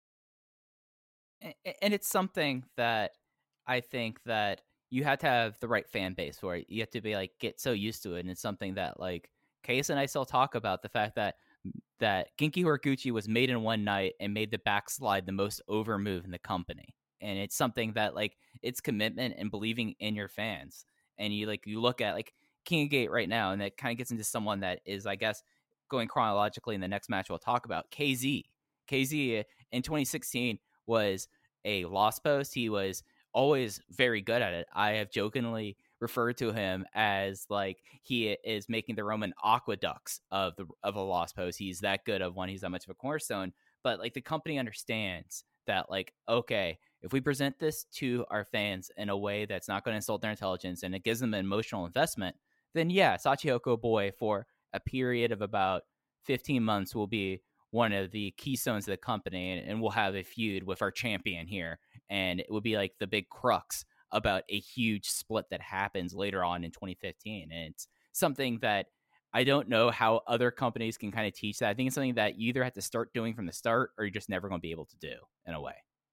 And it's something that I think that you have to have the right fan base for it. You have to be like, get so used to it. And it's something that like Case and I still talk about, the fact that that Genki Horiguchi was made in one night and made the backslide the most over move in the company. And it's something that like, it's commitment and believing in your fans. And you like, you look at like King of Gate right now, and that kind of gets into someone that is, I guess, going chronologically in the next match we'll talk about, K Z. K Z in twenty sixteen was a lost post. He was always very good at it. I have jokingly refer to him as like he is making the Roman aqueducts of the of a Lost Post. He's that good of one. He's that much of a cornerstone. But like the company understands that, like, okay, if we present this to our fans in a way that's not going to insult their intelligence and it gives them an emotional investment, then yeah, Shachihoko Boy for a period of about fifteen months will be one of the keystones of the company, and, and we'll have a feud with our champion here. And it will be like the big crux about a huge split that happens later on in twenty fifteen. And it's something that I don't know how other companies can kind of teach that. I think it's something that you either have to start doing from the start or you're just never going to be able to do in a way.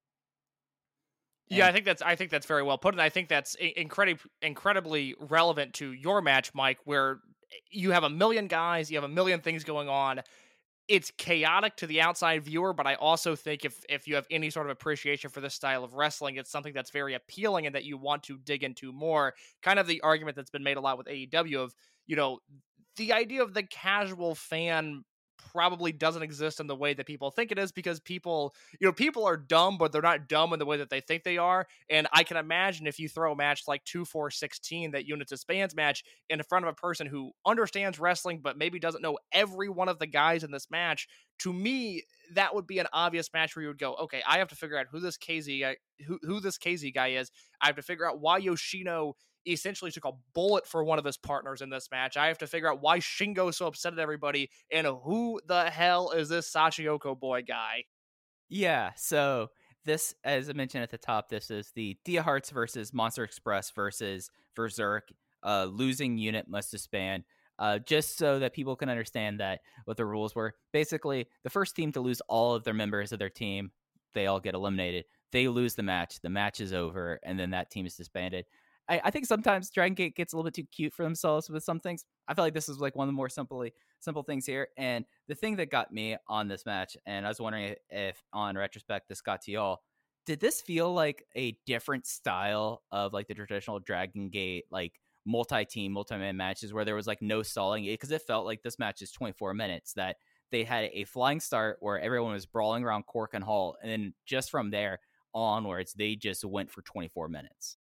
And yeah, I think that's I think that's very well put, and I think that's incredibly incredibly relevant to your match, Mike, where you have a million guys, you have a million things going on. It's chaotic to the outside viewer, but I also think if if you have any sort of appreciation for this style of wrestling, it's something that's very appealing and that you want to dig into more. Kind of the argument that's been made a lot with A E W of, you know, the idea of the casual fan probably doesn't exist in the way that people think it is, because people, you know, people are dumb, but they're not dumb in the way that they think they are. And I can imagine if you throw a match like two four sixteen, that Units of Spans match, in front of a person who understands wrestling, but maybe doesn't know every one of the guys in this match, to me, that would be an obvious match where you would go, okay, I have to figure out who this K Z guy, who, who this K Z guy is. I have to figure out why Yoshino essentially took a bullet for one of his partners in this match. I have to figure out why Shingo's so upset at everybody, and who the hell is this Shachihoko Boy guy? Yeah, so this, as I mentioned at the top, this is the Dia Hearts versus Monster Express versus Berserk. Uh, losing unit must disband. Uh, just so that people can understand that what the rules were. Basically, the first team to lose all of their members of their team, they all get eliminated. They lose the match. The match is over, and then that team is disbanded. I, I think sometimes Dragon Gate gets a little bit too cute for themselves with some things. I feel like this is like one of the more simply simple things here. And the thing that got me on this match, and I was wondering if, if on retrospect this got to y'all, did this feel like a different style of like the traditional Dragon Gate, like multi-team, multi-man matches where there was like no stalling? Because it felt like this match is twenty-four minutes, that they had a flying start where everyone was brawling around Cork and Hall. And then just from there onwards, they just went for twenty-four minutes.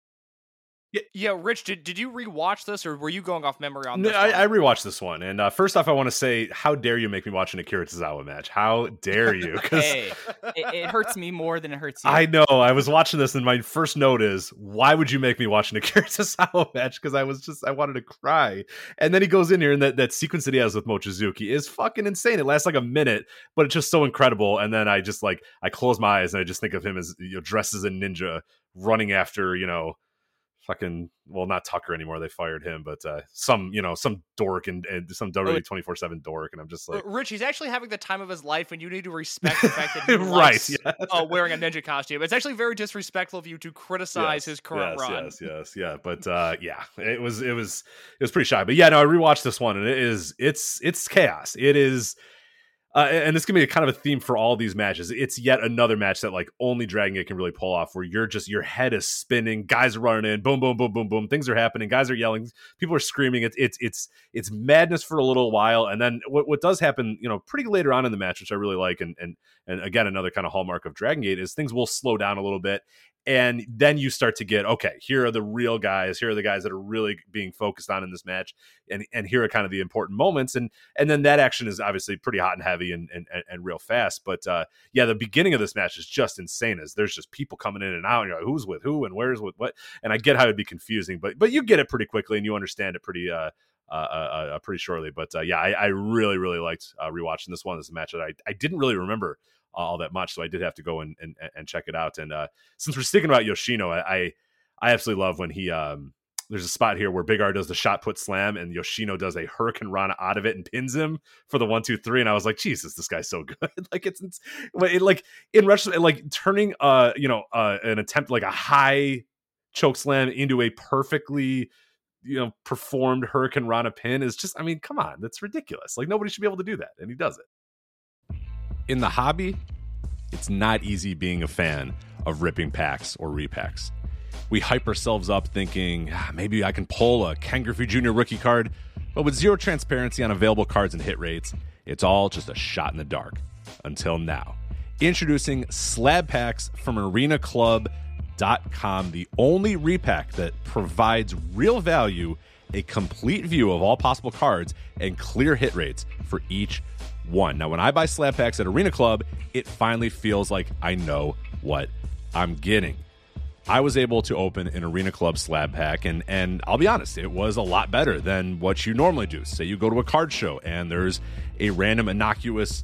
Yeah, yeah, Rich, did, did you rewatch this, or were you going off memory on no, this? I, I rewatched this one, and uh, first off, I want to say, how dare you make me watch an Akira Tozawa match? How dare you? Hey, it, it hurts me more than it hurts you. I know. I was watching this, and my first note is, why would you make me watch an Akira Tozawa match? Because I was just, I wanted to cry. And then he goes in here, and that, that sequence that he has with Mochizuki is fucking insane. It lasts like a minute, but it's just so incredible. And then I just like, I close my eyes, and I just think of him as, you know, dressed as a ninja, running after, you know, fucking, well, not Tucker anymore, they fired him, but uh some, you know, some dork and, and some W W E twenty-four seven dork, and I'm just like, Rich, he's actually having the time of his life, and you need to respect the fact that he right, likes yes. uh, wearing a ninja costume. It's actually very disrespectful of you to criticize yes, his current yes, run. yes yes yeah but uh yeah it was it was it was pretty shy. But yeah, no, I rewatched this one, and it is it's it's chaos. It is Uh, and this can be a kind of a theme for all these matches. It's yet another match that like only Dragon Gate can really pull off, where you're just, your head is spinning, guys are running in, boom, boom, boom, boom, boom, things are happening, guys are yelling, people are screaming. It's it's it's it's madness for a little while, and then what what does happen, you know, pretty later on in the match, which I really like, and and and again another kind of hallmark of Dragon Gate, is things will slow down a little bit. And then you start to get, okay, here are the real guys. Here are the guys that are really being focused on in this match. And and here are kind of the important moments. And and then that action is obviously pretty hot and heavy and and, and real fast. But uh, yeah, the beginning of this match is just insane, as there's just people coming in and out. And you're like, who's with who and where's with what? And I get how it'd be confusing, but but you get it pretty quickly and you understand it pretty uh, uh, uh, uh pretty shortly. But uh, yeah, I, I really, really liked uh, rewatching this one. This is a match that I, I didn't really remember all that much, so I did have to go and and, and check it out. And uh since we're sticking about Yoshino, I I, I absolutely love when he um there's a spot here where Big R does the shot put slam and Yoshino does a Hurricane Rana out of it and pins him for the one two three, and I was like, Jesus, this guy's so good. Like it's, it's it, like in retrospect, like turning uh you know uh an attempt like a high choke slam into a perfectly, you know, performed Hurricane Rana pin is just, I mean, come on, that's ridiculous. Like nobody should be able to do that, and he does it. In the hobby, it's not easy being a fan of ripping packs or repacks. We hype ourselves up thinking, ah, maybe I can pull a Ken Griffey Junior rookie card, but with zero transparency on available cards and hit rates, it's all just a shot in the dark. Until now. Introducing slab packs from arena club dot com, the only repack that provides real value, a complete view of all possible cards, and clear hit rates for each one. Now, when I buy slab packs at Arena Club, it finally feels like I know what I'm getting. I was able to open an Arena Club slab pack, and and I'll be honest, it was a lot better than what you normally do. Say you go to a card show, and there's a random innocuous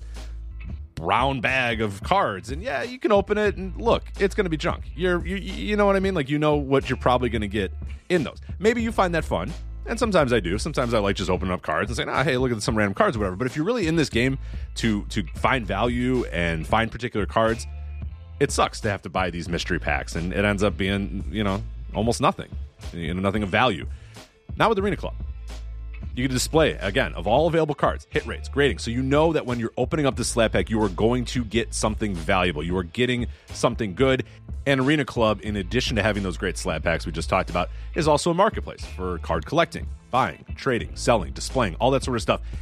brown bag of cards, and yeah, you can open it and look, it's going to be junk. You're you, you know what I mean? Like, you know what you're probably going to get in those. Maybe you find that fun, and sometimes I do. Sometimes I like just opening up cards and saying, ah, hey, look at some random cards or whatever. But if you're really in this game to to find value and find particular cards, it sucks to have to buy these mystery packs, and it ends up being, you know, almost nothing, you know, nothing of value. Not with Arena Club. You can display, again, of all available cards, hit rates, grading, so you know that when you're opening up this slab pack, you are going to get something valuable. You are getting something good. And Arena Club, in addition to having those great slab packs we just talked about, is also a marketplace for card collecting, buying, trading, selling, displaying, all that sort of stuff.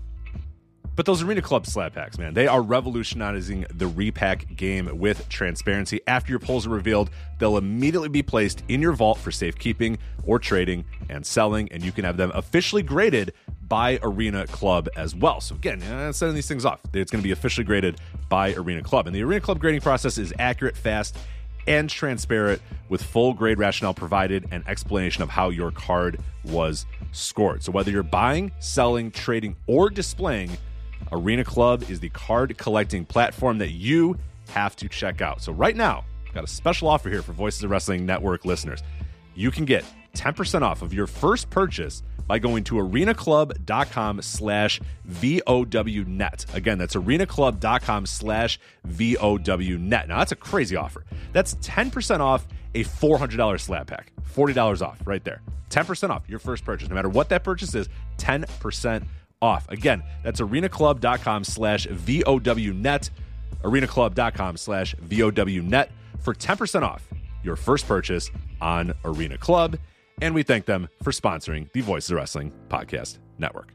But those Arena Club slab packs, man, they are revolutionizing the repack game with transparency. After your pulls are revealed, they'll immediately be placed in your vault for safekeeping or trading and selling, and you can have them officially graded by Arena Club as well. So again, uh, setting these things off, it's going to be officially graded by Arena Club. And the Arena Club grading process is accurate, fast, and transparent, with full grade rationale provided and explanation of how your card was scored. So whether you're buying, selling, trading, or displaying, Arena Club is the card collecting platform that you have to check out. So right now, I've got a special offer here for Voices of Wrestling Network listeners. You can get ten percent off of your first purchase by going to arenaclub.com slash VOWnet. Again, that's arenaclub.com slash VOWnet. Now, that's a crazy offer. That's ten percent off a four hundred dollars slab pack. forty dollars off right there. ten percent off your first purchase. No matter what that purchase is, ten percent off. Again, that's arenaclub.com slash VOWnet. arenaclub.com slash VOWnet for ten percent off your first purchase on Arena Club. And we thank them for sponsoring the Voices of Wrestling Podcast Network.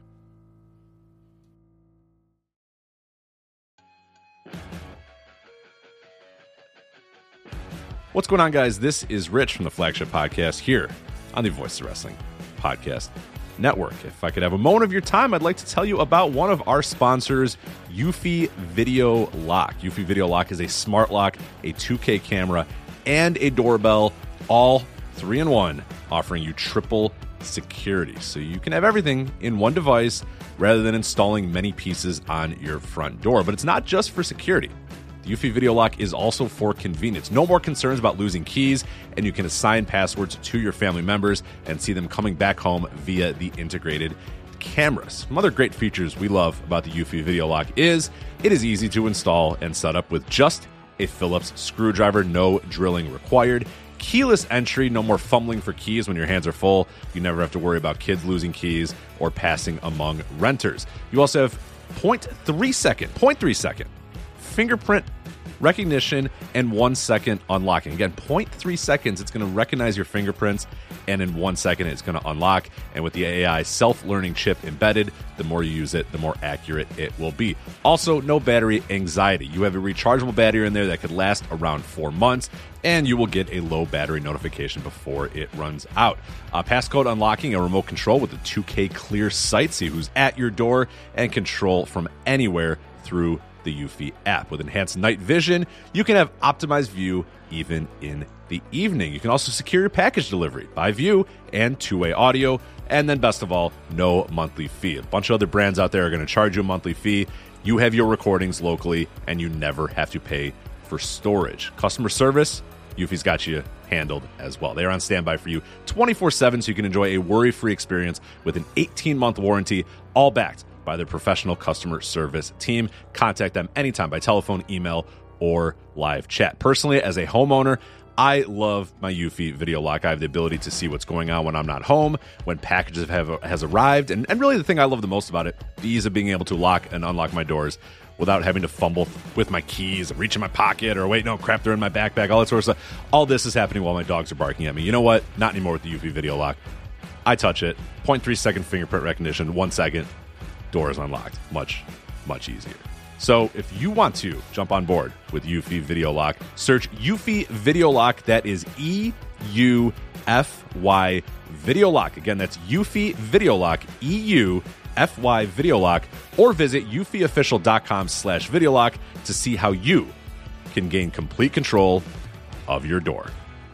What's going on, guys? This is Rich from the Flagship Podcast here on the Voices of Wrestling Podcast Network. If I could have a moment of your time, I'd like to tell you about one of our sponsors, Eufy Video Lock. Eufy Video Lock is a smart lock, a two K camera, and a doorbell, all three in one, offering you triple security. So you can have everything in one device rather than installing many pieces on your front door. But it's not just for security. The Eufy Video Lock is also for convenience. No more concerns about losing keys, and you can assign passwords to your family members and see them coming back home via the integrated cameras. Some other great features we love about the Eufy Video Lock is it is easy to install and set up with just a Phillips screwdriver, no drilling required. Keyless entry, no more fumbling for keys when your hands are full. You never have to worry about kids losing keys or passing among renters. You also have zero point three second, zero point three second fingerprint recognition and one second unlocking. Again, zero point three seconds, it's going to recognize your fingerprints, and in one second, it's going to unlock. And with the A I self-learning chip embedded, the more you use it, the more accurate it will be. Also, no battery anxiety. You have a rechargeable battery in there that could last around four months, and you will get a low battery notification before it runs out. Uh, passcode unlocking, a remote control with a two K clear sight, see who's at your door, and control from anywhere through the Eufy app. With enhanced night vision, you can have optimized view even in the evening. You can also secure your package delivery by view and two-way audio. And then best of all, no monthly fee. A bunch of other brands out there are going to charge you a monthly fee. You have your recordings locally, and you never have to pay for storage. Customer service, Eufy's got you handled as well. They are on standby for you twenty-four seven, so you can enjoy a worry-free experience with an eighteen-month warranty, all backed by their professional customer service team. Contact them anytime by telephone, email, or live chat. Personally, as a homeowner, I love my Eufy Video Lock. I have the ability to see what's going on when I'm not home, when packages have has arrived, and, and really the thing I love the most about it, the ease of being able to lock and unlock my doors without having to fumble with my keys, reach in my pocket, or wait, no, crap, they're in my backpack, all that sort of stuff. All this is happening while my dogs are barking at me. You know what? Not anymore with the Eufy Video Lock. I touch it, zero point three second fingerprint recognition, one second, door is unlocked. Much, much easier. So if you want to jump on board with Eufy Video Lock, search Eufy Video Lock. That is E U F Y Video Lock. Again, that's Eufy Video Lock, E U F Y Video Lock, or visit eufyofficial.com slash video lock to see how you can gain complete control of your door.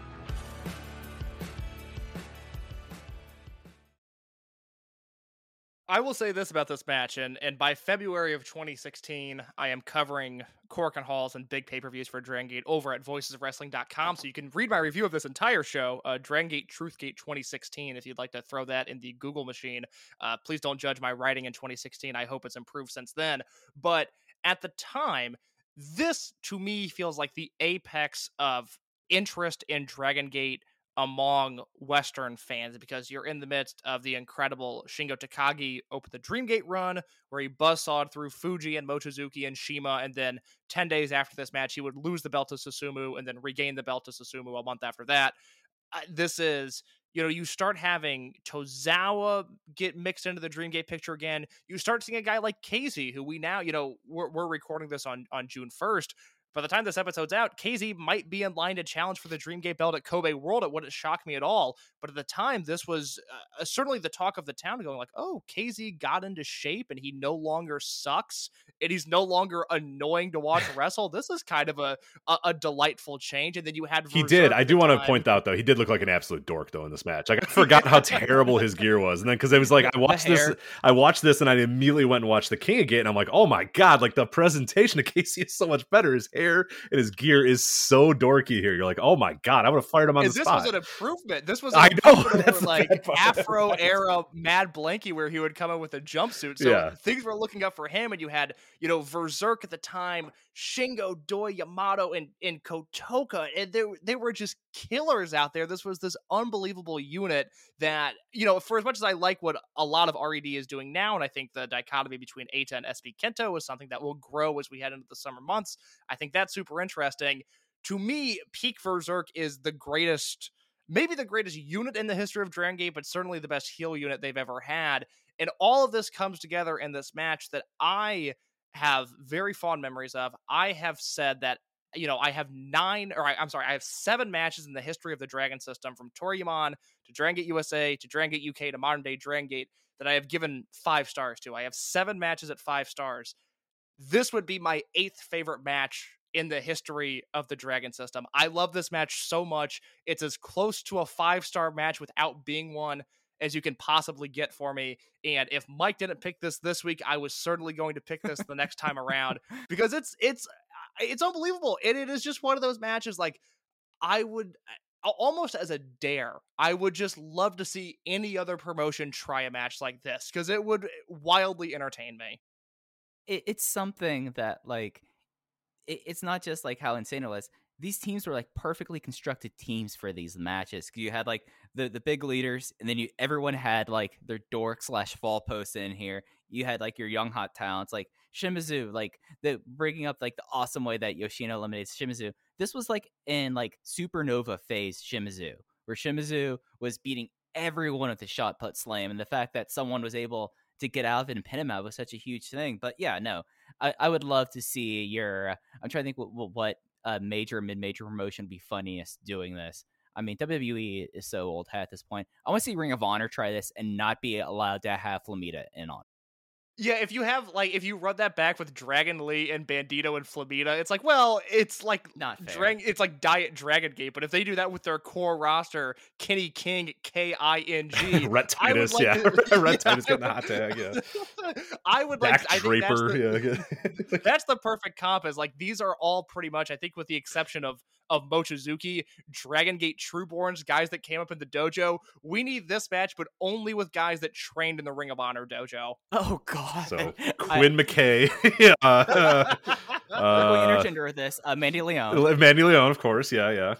I will say this about this match, and, and by February of twenty sixteen, I am covering Korakuen Halls and big pay-per-views for Dragon Gate over at voices of wrestling dot com, so you can read my review of this entire show, uh, Dragon Gate Truthgate twenty sixteen, if you'd like to throw that in the Google machine. Uh, please don't judge my writing in twenty sixteen. I hope it's improved since then. But at the time, this, to me, feels like the apex of interest in Dragon Gate among Western fans, because you're in the midst of the incredible Shingo Takagi Open the Dream Gate run, where he buzzsawed through Fuji and Mochizuki and Shima, and then ten days after this match, he would lose the belt to Susumu and then regain the belt to Susumu a month after that. Uh, this is, you know, you start having Tozawa get mixed into the Dream Gate picture again. You start seeing a guy like Casey, who we now, you know, we're, we're recording this on, on June first. By the time this episode's out, K Z might be in line to challenge for the Dreamgate belt at Kobe World. It wouldn't shock me at all. But at the time, this was uh, certainly the talk of the town, going like, oh, K Z got into shape and he no longer sucks and he's no longer annoying to watch wrestle. This is kind of a, a, a delightful change. And then you had He Berserk did. I do want to time. point out, though, he did look like an absolute dork, though, in this match. Like, I forgot how terrible his gear was. And then, because it was like, I watched this, I watched this and I immediately went and watched the King of Gate. And I'm like, oh my God, like the presentation of K Z is so much better. His hair and his gear is so dorky here. You're like, oh my God, I would have fired him on and the this spot. was an improvement. This was an I know. improvement That's over, like Afro era Mad Blanky, where he would come in with a jumpsuit. So Yeah. things were looking up for him, and you had, you know, Berserk at the time, Shingo, Doi, Yamato, and, and Kotoka, and they, they were just killers out there. This was this unbelievable unit that, you know, for as much as I like what a lot of R E D is doing now, and I think the dichotomy between Eita and S B Kento is something that will grow as we head into the summer months, I think that's super interesting. To me, Peak Berserk is the greatest, maybe the greatest unit in the history of Dragon Gate, but certainly the best heel unit they've ever had. And all of this comes together in this match that I have very fond memories of. I have said that, you know, I have nine, or I, I'm sorry, I have seven matches in the history of the Dragon system, from Toryumon to Dragon Gate U S A to Dragon Gate U K to modern day Dragon Gate, that I have given five stars to. I have seven matches at five stars. This would be my eighth favorite match in the history of the Dragon system. I love this match so much. It's as close to a five-star match without being one as you can possibly get for me. And if Mike didn't pick this this week, I was certainly going to pick this the next time around, because it's it's it's unbelievable. And it is just one of those matches, like, I would almost as a dare, I would just love to see any other promotion try a match like this, because it would wildly entertain me. It, it's something that, like, it, it's not just like how insane it was. These teams were like perfectly constructed teams for these matches. You had like the, the big leaders, and then you everyone had like their dork slash fall posts in here. You had like your young hot talents like Shimizu, like the bringing up like the awesome way that Yoshino eliminates Shimizu. This was like in like supernova phase Shimizu, where Shimizu was beating everyone with the shot put slam, and the fact that someone was able to get out of it and pin him out was such a huge thing. But yeah, no, I, I would love to see your. I'm trying to think what what uh, major mid major promotion would be funniest doing this. I mean, W W E is so old hat at this point. I want to see Ring of Honor try this and not be allowed to have Flamita in on. Yeah, if you have, like, if you run that back with Dragon Lee and Bandito and Flamita, it's like, well, it's like Not fair. Drang- it's like Diet Dragon Gate, but if they do that with their core roster, Kenny King, K I N G, Rhett Titus, like yeah. to- Rhett yeah, Titus getting the hot tag, yeah. I would Back like, I think that's Draper, the, yeah. that's the perfect comp, is like, these are all pretty much, I think with the exception of of Mochizuki, Dragon Gate Trueborns, guys that came up in the dojo. We need this match, but only with guys that trained in the Ring of Honor dojo. Oh God! So I- Quinn McKay, yeah. Uh, We're going uh, intergender with this. Uh, Mandy Leon. Mandy Leon, of course, yeah, yeah.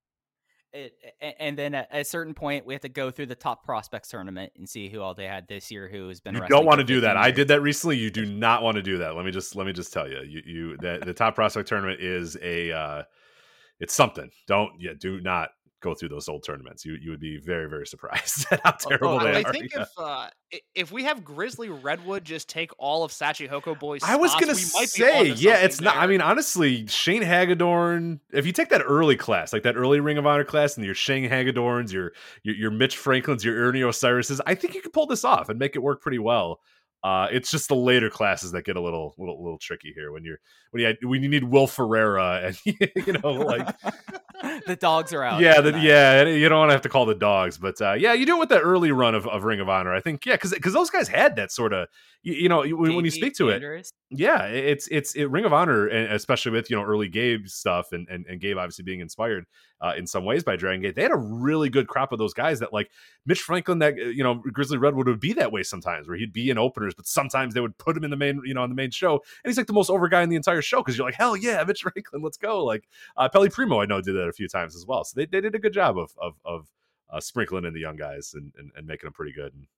It, and then at a certain point, we have to go through the top prospects tournament and see who all they had this year who has been. You wrestling don't want to for do that. fifteen I years. did that recently. You do not want to do that. Let me just let me just tell you. You you the, the top prospect tournament is a uh, it's something. Don't yeah. Do not go through those old tournaments. You you would be very, very surprised at how terrible Oh, they I are. think Yeah. if uh, i- if we have Grizzly Redwood just take all of Sachihoko Boy's I was spots, gonna we might be say, onto yeah, something it's not. I there. mean, honestly, Shane Hagedorn. If you take that early class, like that early Ring of Honor class, and your Shane Hagedorns, your your, your Mitch Franklins, your Ernie Osiris's, I think you could pull this off and make it work pretty well. Uh, it's just the later classes that get a little little little tricky here when you're when you when you need Will Ferreira and you know like The dogs are out. yeah the, tonight. yeah you don't want to have to call the dogs, but uh, yeah, you do it with that early run of, of Ring of Honor. I think yeah because because those guys had that sort of you, you know when, when you Davey speak to it. Andrews. Yeah, it's it's it, Ring of Honor, and especially with you know early Gabe stuff, and and, and Gabe obviously being inspired uh, in some ways by Dragon Gate. They had a really good crop of those guys that like Mitch Franklin, that you know Grizzly Redwood would be that way sometimes, where he'd be in openers, but sometimes they would put him in the main you know on the main show, and he's like the most over guy in the entire show because you're like hell yeah, Mitch Franklin, let's go. Like uh, Peli Primo, I know did that a few times as well, so they, they did a good job of of of uh, sprinkling in the young guys and, and and making them pretty good. And,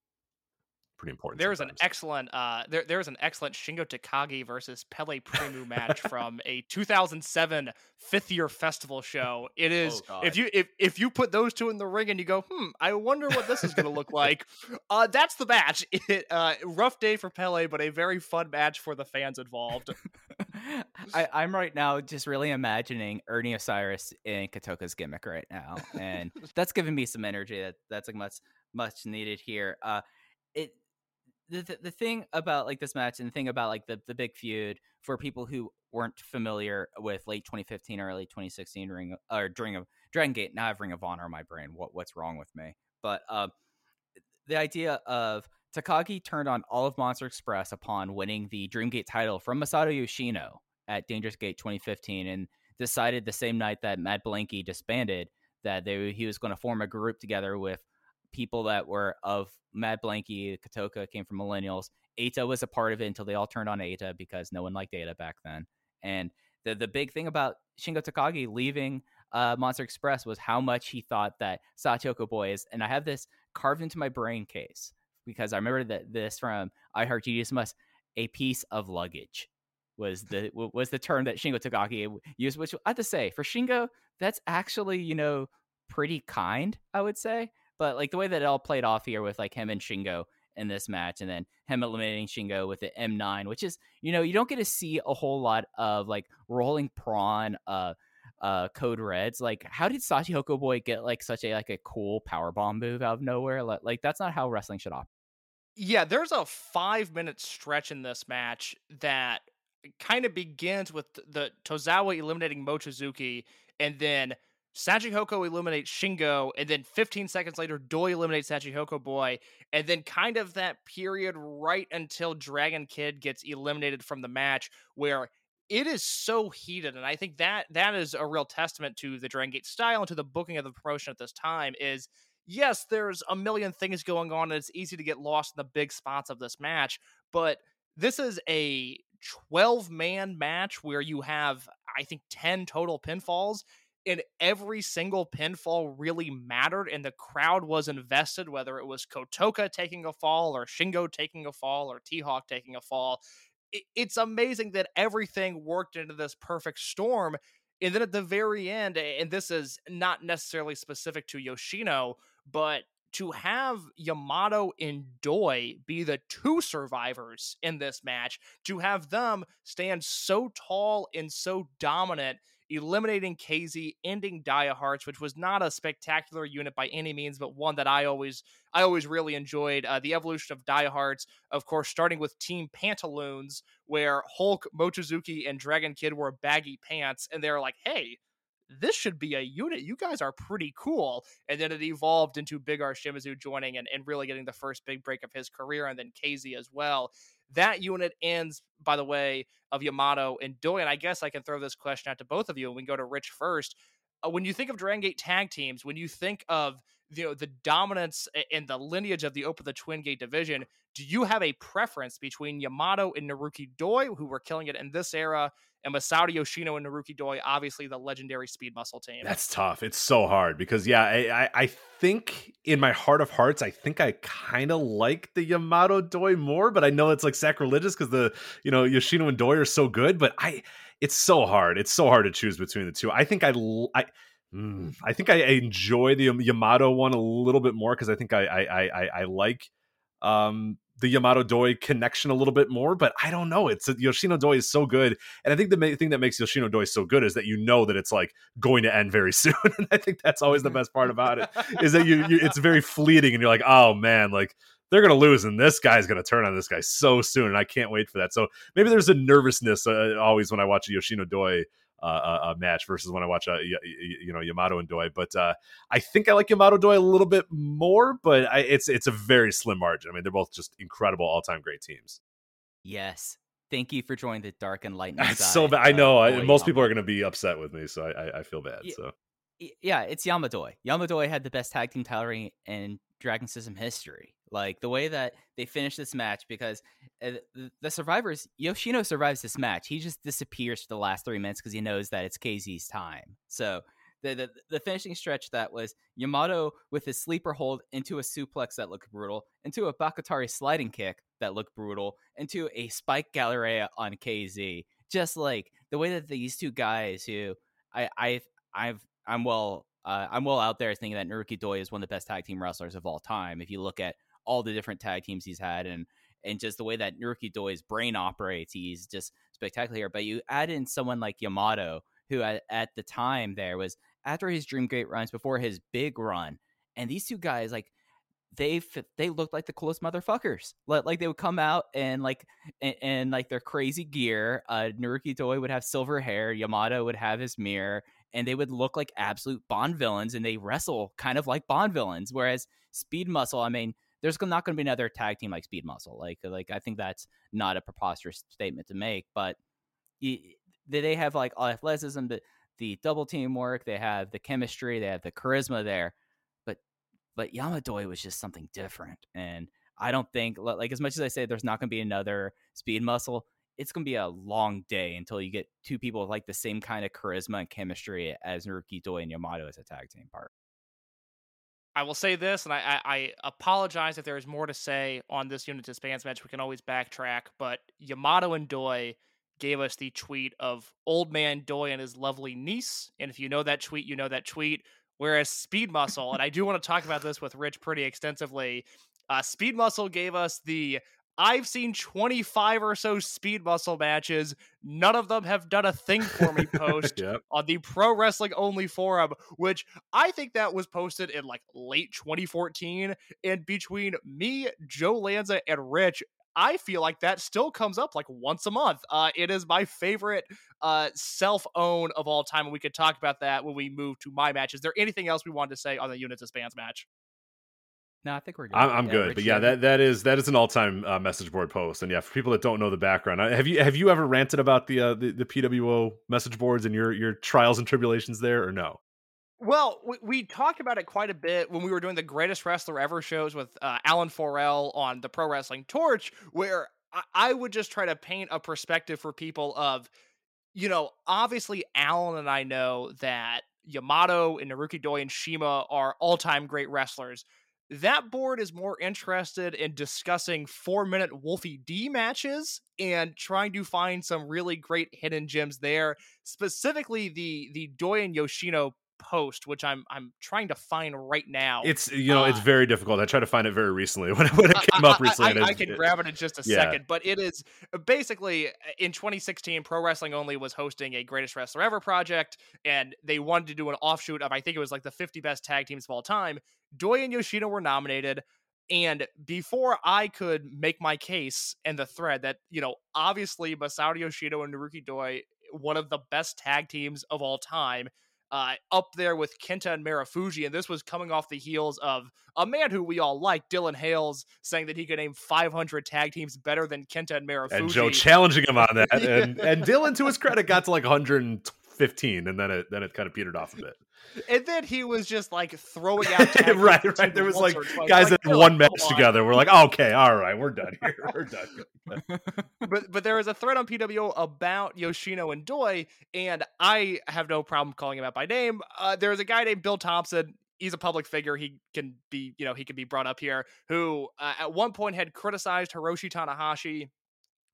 pretty important. There's an sometimes. excellent uh there there's an excellent Shingo Takagi versus Pele Primo match from a two thousand seven fifth year festival show. It is Oh, God. if you if, if you put those two in the ring and you go, hmm, I wonder what this is gonna look like. Uh that's the match. It uh rough day for Pele, but a very fun match for the fans involved. I, I'm right now just really imagining Ernie Osiris in Katoka's gimmick right now, and that's giving me some energy. That that's like much much needed here. Uh, it the, the the thing about like this match and the thing about like the the big feud for people who weren't familiar with late twenty fifteen, early twenty sixteen Ring or during a Dragon Gate. Now I have Ring of Honor in my brain. What what's wrong with me? But uh, the idea of Takagi turned on all of Monster Express upon winning the Dreamgate title from Masato Yoshino at Dangerous Gate twenty fifteen, and decided the same night that Mad Blanky disbanded that they, he was going to form a group together with people that were of Mad Blanky. Katoka came from Millennials. Eita was a part of it until they all turned on Eita because no one liked Eita back then. And the the big thing about Shingo Takagi leaving uh, Monster Express was how much he thought that Shachihoko Boys, and I have this carved into my brain case because I remember that this from I Heart Genius Must, a piece of luggage was the was the term that Shingo Takagi used, which I have to say for Shingo, that's actually, you know, pretty kind, I would say. But like the way that it all played off here with like him and Shingo in this match, and then him eliminating Shingo with the M nine, which is, you know, you don't get to see a whole lot of like rolling prawn uh uh Code Reds. Like, how did Shachihoko Boy get like such a like a cool powerbomb move out of nowhere? Like, like that's not how wrestling should operate. Yeah, there's a five minute stretch in this match that kind of begins with the Tozawa eliminating Mochizuki, and then Shachihoko eliminates Shingo, and then fifteen seconds later, Doi eliminates Shachihoko Boy, and then kind of that period right until Dragon Kid gets eliminated from the match where it is so heated. And I think that that is a real testament to the Dragon Gate style and to the booking of the promotion at this time is, yes, there's a million things going on, and it's easy to get lost in the big spots of this match, but this is a twelve-man match where you have, I think, ten total pinfalls, and every single pinfall really mattered, and the crowd was invested, whether it was Kotoka taking a fall, or Shingo taking a fall, or T-Hawk taking a fall. It's amazing that everything worked into this perfect storm, and then at the very end, and this is not necessarily specific to Yoshino, but to have Yamato and Doi be the two survivors in this match, to have them stand so tall and so dominant, eliminating K Z, ending Dia Hearts, which was not a spectacular unit by any means, but one that I always I always really enjoyed. Uh, the evolution of Dia Hearts, of course, starting with Team Pantaloons, where Hulk, Mochizuki, and Dragon Kid wore baggy pants, and they're like, hey, this should be a unit. You guys are pretty cool. And then it evolved into Big R Shimizu joining and, and really getting the first big break of his career, and then K Z as well. That unit ends, by the way, of Yamato and Doi. And I guess I can throw this question out to both of you, and we can go to Rich first. Uh, when you think of Dragon Gate tag teams, when you think of, you know, the dominance and the lineage of the Open the Twin Gate division, do you have a preference between Yamato and Naruki Doi, who were killing it in this era, and Masato Yoshino and Naruki Doi, obviously the legendary Speed Muscle team? That's tough. It's so hard because, yeah, I, I, I think in my heart of hearts, I think I kind of like the Yamato Doi more, but I know it's like sacrilegious because the, you know, Yoshino and Doi are so good, but I, it's so hard. It's so hard to choose between the two. I think I, I Mm, I think I enjoy the Yamato one a little bit more because I think I I I, I like um, the Yamato Doi connection a little bit more. But I don't know. It's Yoshino Doi is so good, and I think the main thing that makes Yoshino Doi so good is that you know that it's like going to end very soon. And I think that's always the best part about it is that you, you it's very fleeting, and you're like, oh man, like they're gonna lose, and this guy's gonna turn on this guy so soon, and I can't wait for that. So maybe there's a nervousness uh, always when I watch a Yoshino Doi uh, a match versus when I watch a you know Yamato and Doi. But uh, I think I like Yamato Doi a little bit more, but I, it's it's a very slim margin. I mean, they're both just incredible all time great teams. Yes, thank you for joining the dark and lightning side. So bad. I know I, most Yama. people are going to be upset with me, so I, I feel bad. Yeah, so yeah, it's Yamadoi. Yamadoi had the best tag team title reign in Dragon System history. Like the way that they finished this match, because uh, the, the survivors, Yoshino survives this match. He just disappears for the last three minutes because he knows that it's K Z's time. So the, the the finishing stretch that was Yamato with his sleeper hold into a suplex that looked brutal, into a Bakatari sliding kick that looked brutal, into a spike Galleria on K Z. Just like the way that these two guys, who I I I've I'm well uh, I'm well out there thinking that Naruki Doi is one of the best tag team wrestlers of all time. If you look at all the different tag teams he's had, and and just the way that Naruki Doi's brain operates, he's just spectacular here. But you add in someone like Yamato, who at, at the time there was after his Dream Gate runs, before his big run, and these two guys, like they they looked like the coolest motherfuckers. Like they would come out and like and, and like their crazy gear. Uh, Naruki Doi would have silver hair, Yamato would have his mirror, and they would look like absolute Bond villains, and they wrestle kind of like Bond villains. Whereas Speed Muscle, I mean, there's not going to be another tag team like Speed Muscle. Like, like I think that's not a preposterous statement to make, but they have like all athleticism, the, the double team work, they have the chemistry, they have the charisma there, but, but Yamadoi was just something different. And I don't think, like, as much as I say there's not going to be another Speed Muscle, it's going to be a long day until you get two people with like the same kind of charisma and chemistry as Naruki Doi and Yamato as a tag team partner. I will say this, and I, I, I apologize if there is more to say on this Unit Disbands match. We can always backtrack, but Yamato and Doi gave us the tweet of Old Man Doi and his lovely niece, and if you know that tweet, you know that tweet, whereas Speed Muscle, and I do want to talk about this with Rich pretty extensively, uh, Speed Muscle gave us the I've seen twenty-five or so Speed Muscle matches. None of them have done a thing for me post yep. on the Pro Wrestling Only forum, which I think that was posted in like late twenty fourteen. And between me, Joe Lanza, and Rich, I feel like that still comes up like once a month. Uh, it is my favorite uh, self-own of all time, and we could talk about that when we move to my match. Is there anything else we wanted to say on the Unit Disbands match? No, I think we're good. I'm, I'm yeah, good, Rich, but yeah, that that is that is an all time uh, message board post, and yeah, for people that don't know the background, have you have you ever ranted about the uh, the, the P W O message boards and your your trials and tribulations there, or no? Well, we, we talked about it quite a bit when we were doing the Greatest Wrestler Ever shows with uh, Alan Forel on the Pro Wrestling Torch, where I, I would just try to paint a perspective for people of, you know, obviously Alan and I know that Yamato and Naruki Doi and Shima are all time great wrestlers. That board is more interested in discussing four-minute Wolfie D matches and trying to find some really great hidden gems there. Specifically, the the Doi and Yoshino post, which I'm I'm trying to find right now. It's you know uh, it's very difficult. I tried to find it very recently when, when it came I, up recently. I, I, I, I can it, grab it in just a yeah. second, but it is basically in twenty sixteen. Pro Wrestling Only was hosting a Greatest Wrestler Ever project, and they wanted to do an offshoot of I think it was like the fifty best tag teams of all time. Doi and Yoshino were nominated, and before I could make my case in the thread that, you know, obviously Masaru Yoshino and Naruki Doi, one of the best tag teams of all time, uh, up there with Kenta and Marufuji, and this was coming off the heels of a man who we all like, Dylan Hales, saying that he could name five hundred tag teams better than Kenta and Marufuji. And Joe challenging him on that, and, and Dylan, to his credit, got to like one hundred fifteen, and then it then it kind of petered off a bit. And then he was just like throwing out tag right, right. There was like guys like, that had one match together. We're like, okay, all right, we're done here. We're done. but but there was a thread on P W O about Yoshino and Doi, and I have no problem calling him out by name. Uh, there was a guy named Bill Thompson. He's a public figure. He can be, you know, he can be brought up here. Who uh, at one point had criticized Hiroshi Tanahashi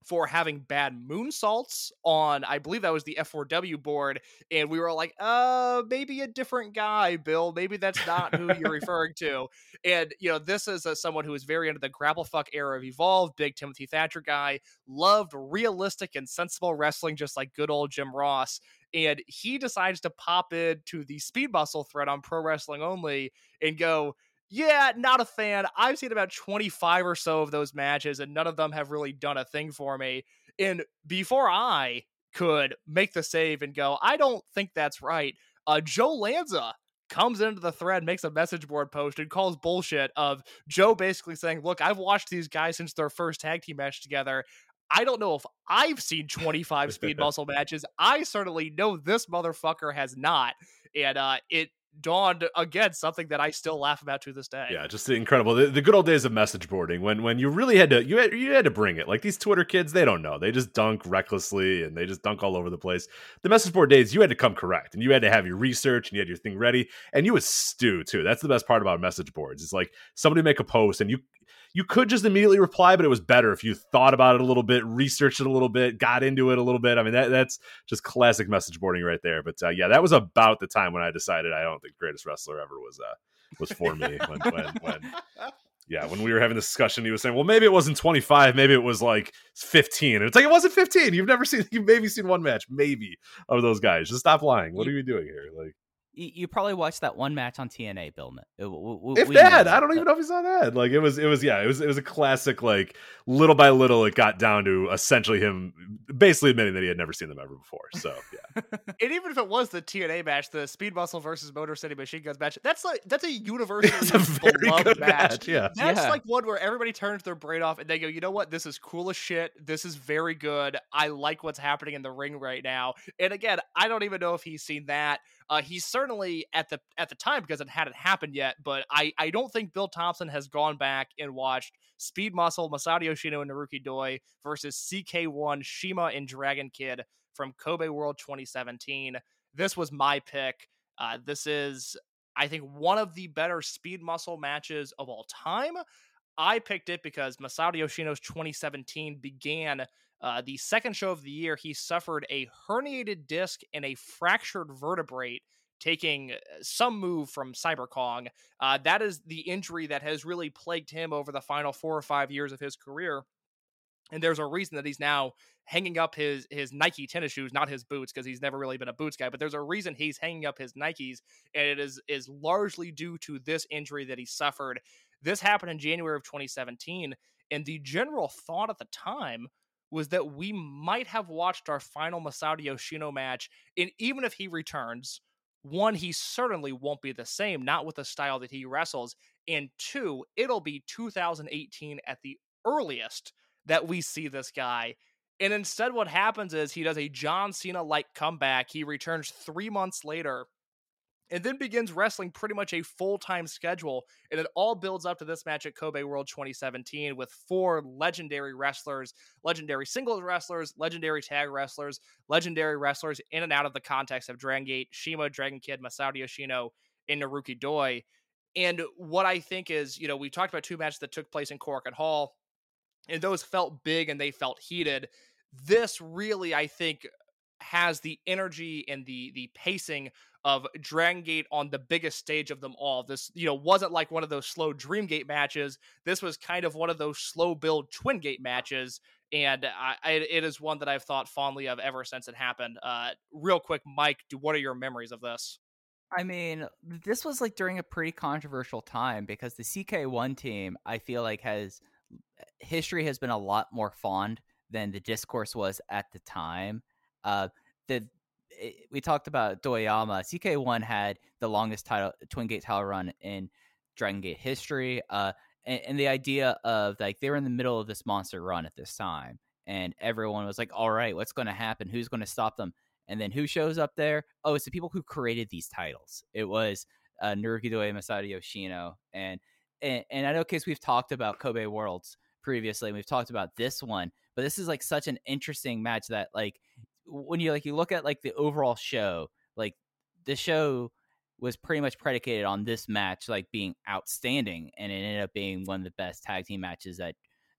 for having bad moonsaults on, I believe that was the F four W board, and we were like, uh, maybe a different guy, Bill. Maybe that's not who you're referring to. And, you know, this is a, someone who is very into the grapple fuck era of Evolve, big Timothy Thatcher guy, loved realistic and sensible wrestling, just like good old Jim Ross. And he decides to pop into the Speed Muscle thread on Pro Wrestling Only and go, yeah, not a fan. I've seen about twenty-five or so of those matches, and none of them have really done a thing for me. And before I could make the save and go, I don't think that's right, uh, Joe Lanza comes into the thread, makes a message board post, and calls bullshit of Joe basically saying, look, I've watched these guys since their first tag team match together. I don't know if I've seen twenty-five Speed Muscle matches. I certainly know this motherfucker has not. And uh, it dawned again something that I still laugh about to this day. Yeah, just incredible. The, the good old days of message boarding when when you really had to you had, you had to bring it. Like these Twitter kids, they don't know. They just dunk recklessly and they just dunk all over the place. The message board days, you had to come correct and you had to have your research and you had your thing ready and you would stew too. That's the best part about message boards. It's like somebody make a post and you you could just immediately reply, but it was better if you thought about it a little bit, researched it a little bit, got into it a little bit. I mean, that that's just classic message boarding right there. But uh, yeah, that was about the time when I decided I don't think Greatest Wrestler ever was uh, was for me. when, when, when yeah, when we were having this discussion, he was saying, well, maybe it wasn't twenty-five, maybe it was like fifteen. And it's like, it wasn't fifteen. You've never seen, you've maybe seen one match, maybe, of those guys. Just stop lying. What are you doing here? Like, you probably watched that one match on T N A, Bill. It, we, if we that, I don't even know if he saw that. Like it was, it was, yeah, it was, it was a classic. Like little by little, it got down to essentially him basically admitting that he had never seen them ever before. So yeah, and even if it was the T N A match, the Speed Muscle versus Motor City Machine Guns match, that's like that's a universally it's a very beloved good match. match. Yeah, that's yeah. like one where everybody turns their brain off and they go, you know what, this is cool as shit. This is very good. I like what's happening in the ring right now. And again, I don't even know if he's seen that. Uh, he's certainly at the at the time because it hadn't happened yet, but I, I don't think Bill Thompson has gone back and watched Speed Muscle, Masato Yoshino, and Naruki Doi versus C K one, Shima, and Dragon Kid from Kobe World twenty seventeen. This was my pick. Uh, this is, I think, one of the better Speed Muscle matches of all time. I picked it because Masato Yoshino's twenty seventeen began Uh, the second show of the year. He suffered a herniated disc and a fractured vertebrae, taking some move from Cyber Kong. Uh, that is the injury that has really plagued him over the final four or five years of his career. And there's a reason that he's now hanging up his his Nike tennis shoes, not his boots, because he's never really been a boots guy, but there's a reason he's hanging up his Nikes, and it is, is largely due to this injury that he suffered. This happened in January of twenty seventeen, and the general thought at the time was that we might have watched our final Masato Yoshino match, and even if he returns, one, he certainly won't be the same, not with the style that he wrestles, and two, it'll be two thousand eighteen at the earliest that we see this guy. And instead what happens is he does a John Cena-like comeback. He returns three months later and then begins wrestling pretty much a full-time schedule. And it all builds up to this match at Kobe World twenty seventeen with four legendary wrestlers, legendary singles wrestlers, legendary tag wrestlers, legendary wrestlers in and out of the context of Dragon Gate, Shima, Dragon Kid, Masato Yoshino, and Naruki Doi. And what I think is, you know, we talked about two matches that took place in Korakuen Hall, and those felt big and they felt heated. This really, I think, has the energy and the the pacing of Dragon Gate on the biggest stage of them all. This, you know, wasn't like one of those slow Dream Gate matches. This was kind of one of those slow build Twin Gate matches, and I, I, it is one that I've thought fondly of ever since it happened. Uh, real quick, Mike, do, what are your memories of this? I mean, this was like during a pretty controversial time because the C K one team, I feel like, has history has been a lot more fond than the discourse was at the time. Uh, the it, we talked about Doyama. C K one had the longest title Twin Gate title run in Dragon Gate history. Uh, and, and the idea of like they were in the middle of this monster run at this time, and everyone was like, "All right, what's going to happen? Who's going to stop them?" And then who shows up there? Oh, it's the people who created these titles. It was uh, Naruki Doi, Masato Yoshino, and and and I know, case we've talked about Kobe Worlds previously, and we've talked about this one, but this is like such an interesting match that like when you like you look at like the overall show, like the show was pretty much predicated on this match like being outstanding, and it ended up being one of the best tag team matches that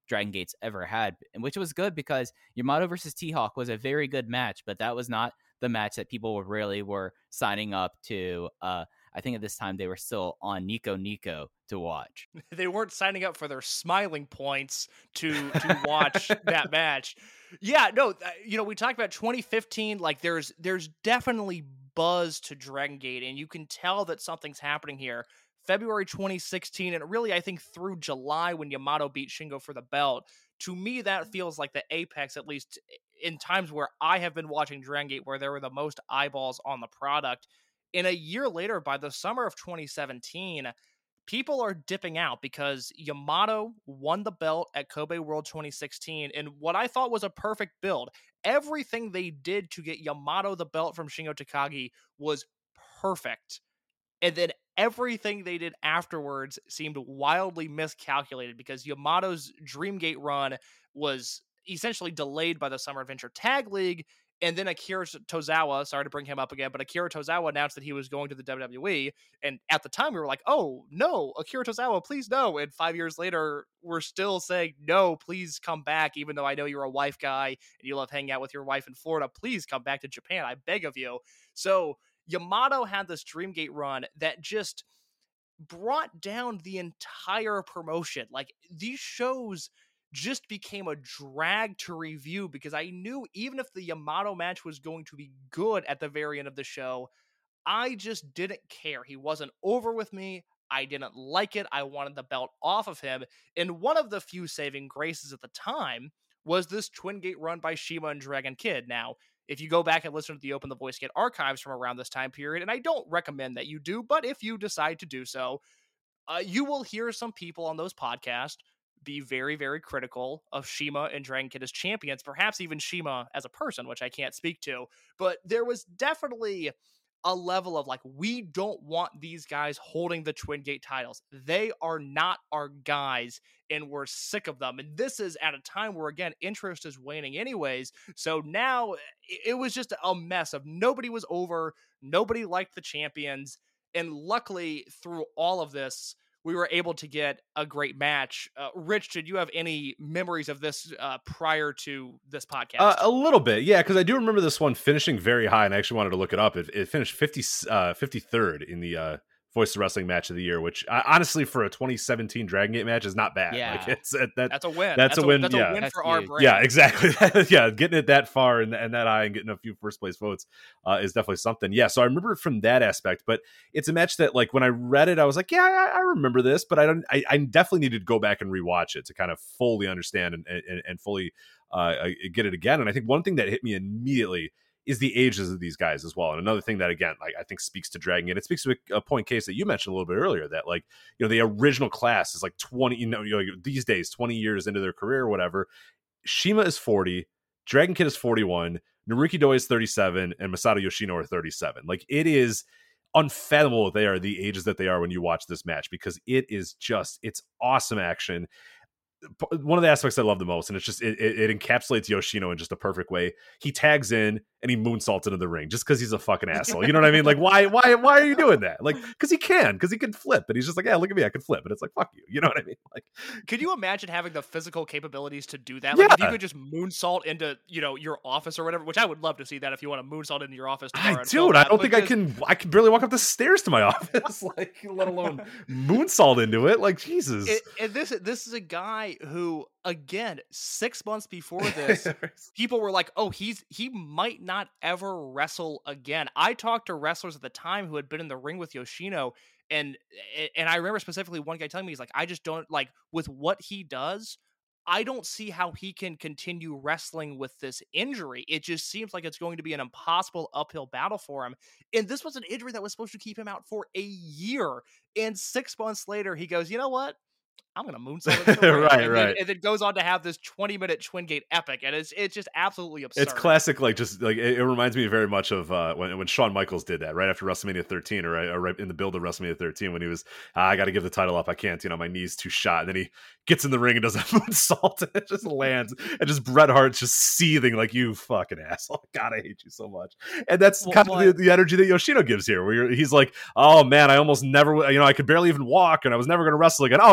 Dragon Gate's ever had, and which was good because Yamato versus T-Hawk was a very good match, but that was not the match that people were really were signing up to. Uh, I think at this time they were still on Nico Nico to watch. They weren't signing up for their smiling points to to watch that match. Yeah, no, you know, we talked about twenty fifteen. Like, there's there's definitely buzz to Dragon Gate, and you can tell that something's happening here. February twenty sixteen, and really, I think through July when Yamato beat Shingo for the belt. To me, that feels like the apex, at least in times where I have been watching Dragon Gate, where there were the most eyeballs on the product. And a year later, by the summer of twenty seventeen, people are dipping out because Yamato won the belt at Kobe World twenty sixteen in what I thought was a perfect build. Everything they did to get Yamato the belt from Shingo Takagi was perfect. And then everything they did afterwards seemed wildly miscalculated because Yamato's Dreamgate run was essentially delayed by the Summer Adventure Tag League. And then Akira Tozawa, sorry to bring him up again, but Akira Tozawa announced that he was going to the W W E. And at the time, we were like, oh, no, Akira Tozawa, please no. And five years later, we're still saying, no, please come back, even though I know you're a wife guy and you love hanging out with your wife in Florida. Please come back to Japan. I beg of you. So Yamato had this Dreamgate run that just brought down the entire promotion. Like, these shows just became a drag to review because I knew even if the Yamato match was going to be good at the very end of the show, I just didn't care. He wasn't over with me. I didn't like it. I wanted the belt off of him. And one of the few saving graces at the time was this Twin Gate run by CIMA and Dragon Kid. Now, if you go back and listen to the Open the Voice Gate archives from around this time period, and I don't recommend that you do, but if you decide to do so, uh, you will hear some people on those podcasts be very, very critical of CIMA and Dragon Kid as champions, perhaps even CIMA as a person, which I can't speak to. But there was definitely a level of like, we don't want these guys holding the Twin Gate titles. They are not our guys, and we're sick of them. And this is at a time where, again, interest is waning anyways. So now it was just a mess of nobody was over, nobody liked the champions. And luckily, through all of this, we were able to get a great match. Uh, Rich, did you have any memories of this uh, prior to this podcast? Uh, a little bit, yeah, because I do remember this one finishing very high, and I actually wanted to look it up. It, it finished fifty, uh, fifty-third in the uh, Voice of Wrestling match of the year, which uh, honestly for a twenty seventeen Dragon Gate match is not bad. Yeah. Like it's that, that that's a win. That's, that's a win. That's yeah. a win That's for our huge. brand. Yeah, exactly. Yeah, getting it that far and, and that high and getting a few first place votes uh, is definitely something. Yeah, so I remember it from that aspect, but it's a match that, like, when I read it, I was like, yeah, I, I remember this, but I don't. I, I definitely needed to go back and rewatch it to kind of fully understand and and, and fully uh, get it again. And I think one thing that hit me immediately is the ages of these guys as well. And another thing that, again, like, I think speaks to Dragon Gate. It speaks to a, a point, Case, that you mentioned a little bit earlier, that, like, you know, the original class is like twenty, you know, you know these days, twenty years into their career or whatever. CIMA is forty, Dragon Kid is forty-one, Naruki Doi is thirty-seven, and Masato Yoshino are thirty-seven. Like, it is unfathomable that they are the ages that they are when you watch this match, because it is just, it's awesome action. One of the aspects I love the most, and it's just it, it, it encapsulates Yoshino in just a perfect way. He tags in and he moonsaults into the ring just because he's a fucking asshole. You know what I mean? Like, why, why, why are you doing that? Like, because he can, because he can flip, and he's just like, yeah, look at me, I can flip, and it's like, fuck you. You know what I mean? Like, could you imagine having the physical capabilities to do that? Like, yeah. if you could just moonsault into, you know, your office or whatever, which I would love to see that if you want to moonsault into your office. I, dude, I don't think just... I can. I can barely walk up the stairs to my office, like, let alone moonsault into it. Like, Jesus. It, and this, this is a guy who, again, six months before this, people were like, oh, he's he might not ever wrestle again. I talked to wrestlers at the time who had been in the ring with Yoshino, and and I remember specifically one guy telling me, he's like, I just don't, like, with what he does, I don't see how he can continue wrestling with this injury. It just seems like it's going to be an impossible uphill battle for him. And this was an injury that was supposed to keep him out for a year. And six months later, he goes, you know what? I'm going to moonsault into the ring. Right, and right. Then, and then goes on to have this twenty minute Twin Gate epic. And it's it's just absolutely absurd. It's classic, like, just like it, it reminds me very much of uh, when when Shawn Michaels did that right after WrestleMania thirteen, or right, or right in the build of WrestleMania thirteen, when he was, ah, I got to give the title up, I can't, you know, my knee's too shot. And then he gets in the ring and does a moonsault, and it just lands, and just Bret Hart's just seething like, you fucking asshole, God, I hate you so much. And that's well, kind of the, the energy that Yoshino gives here, where you're, he's like, oh man, I almost never, you know, I could barely even walk, and I was never going to wrestle again. Oh, and I'm fine.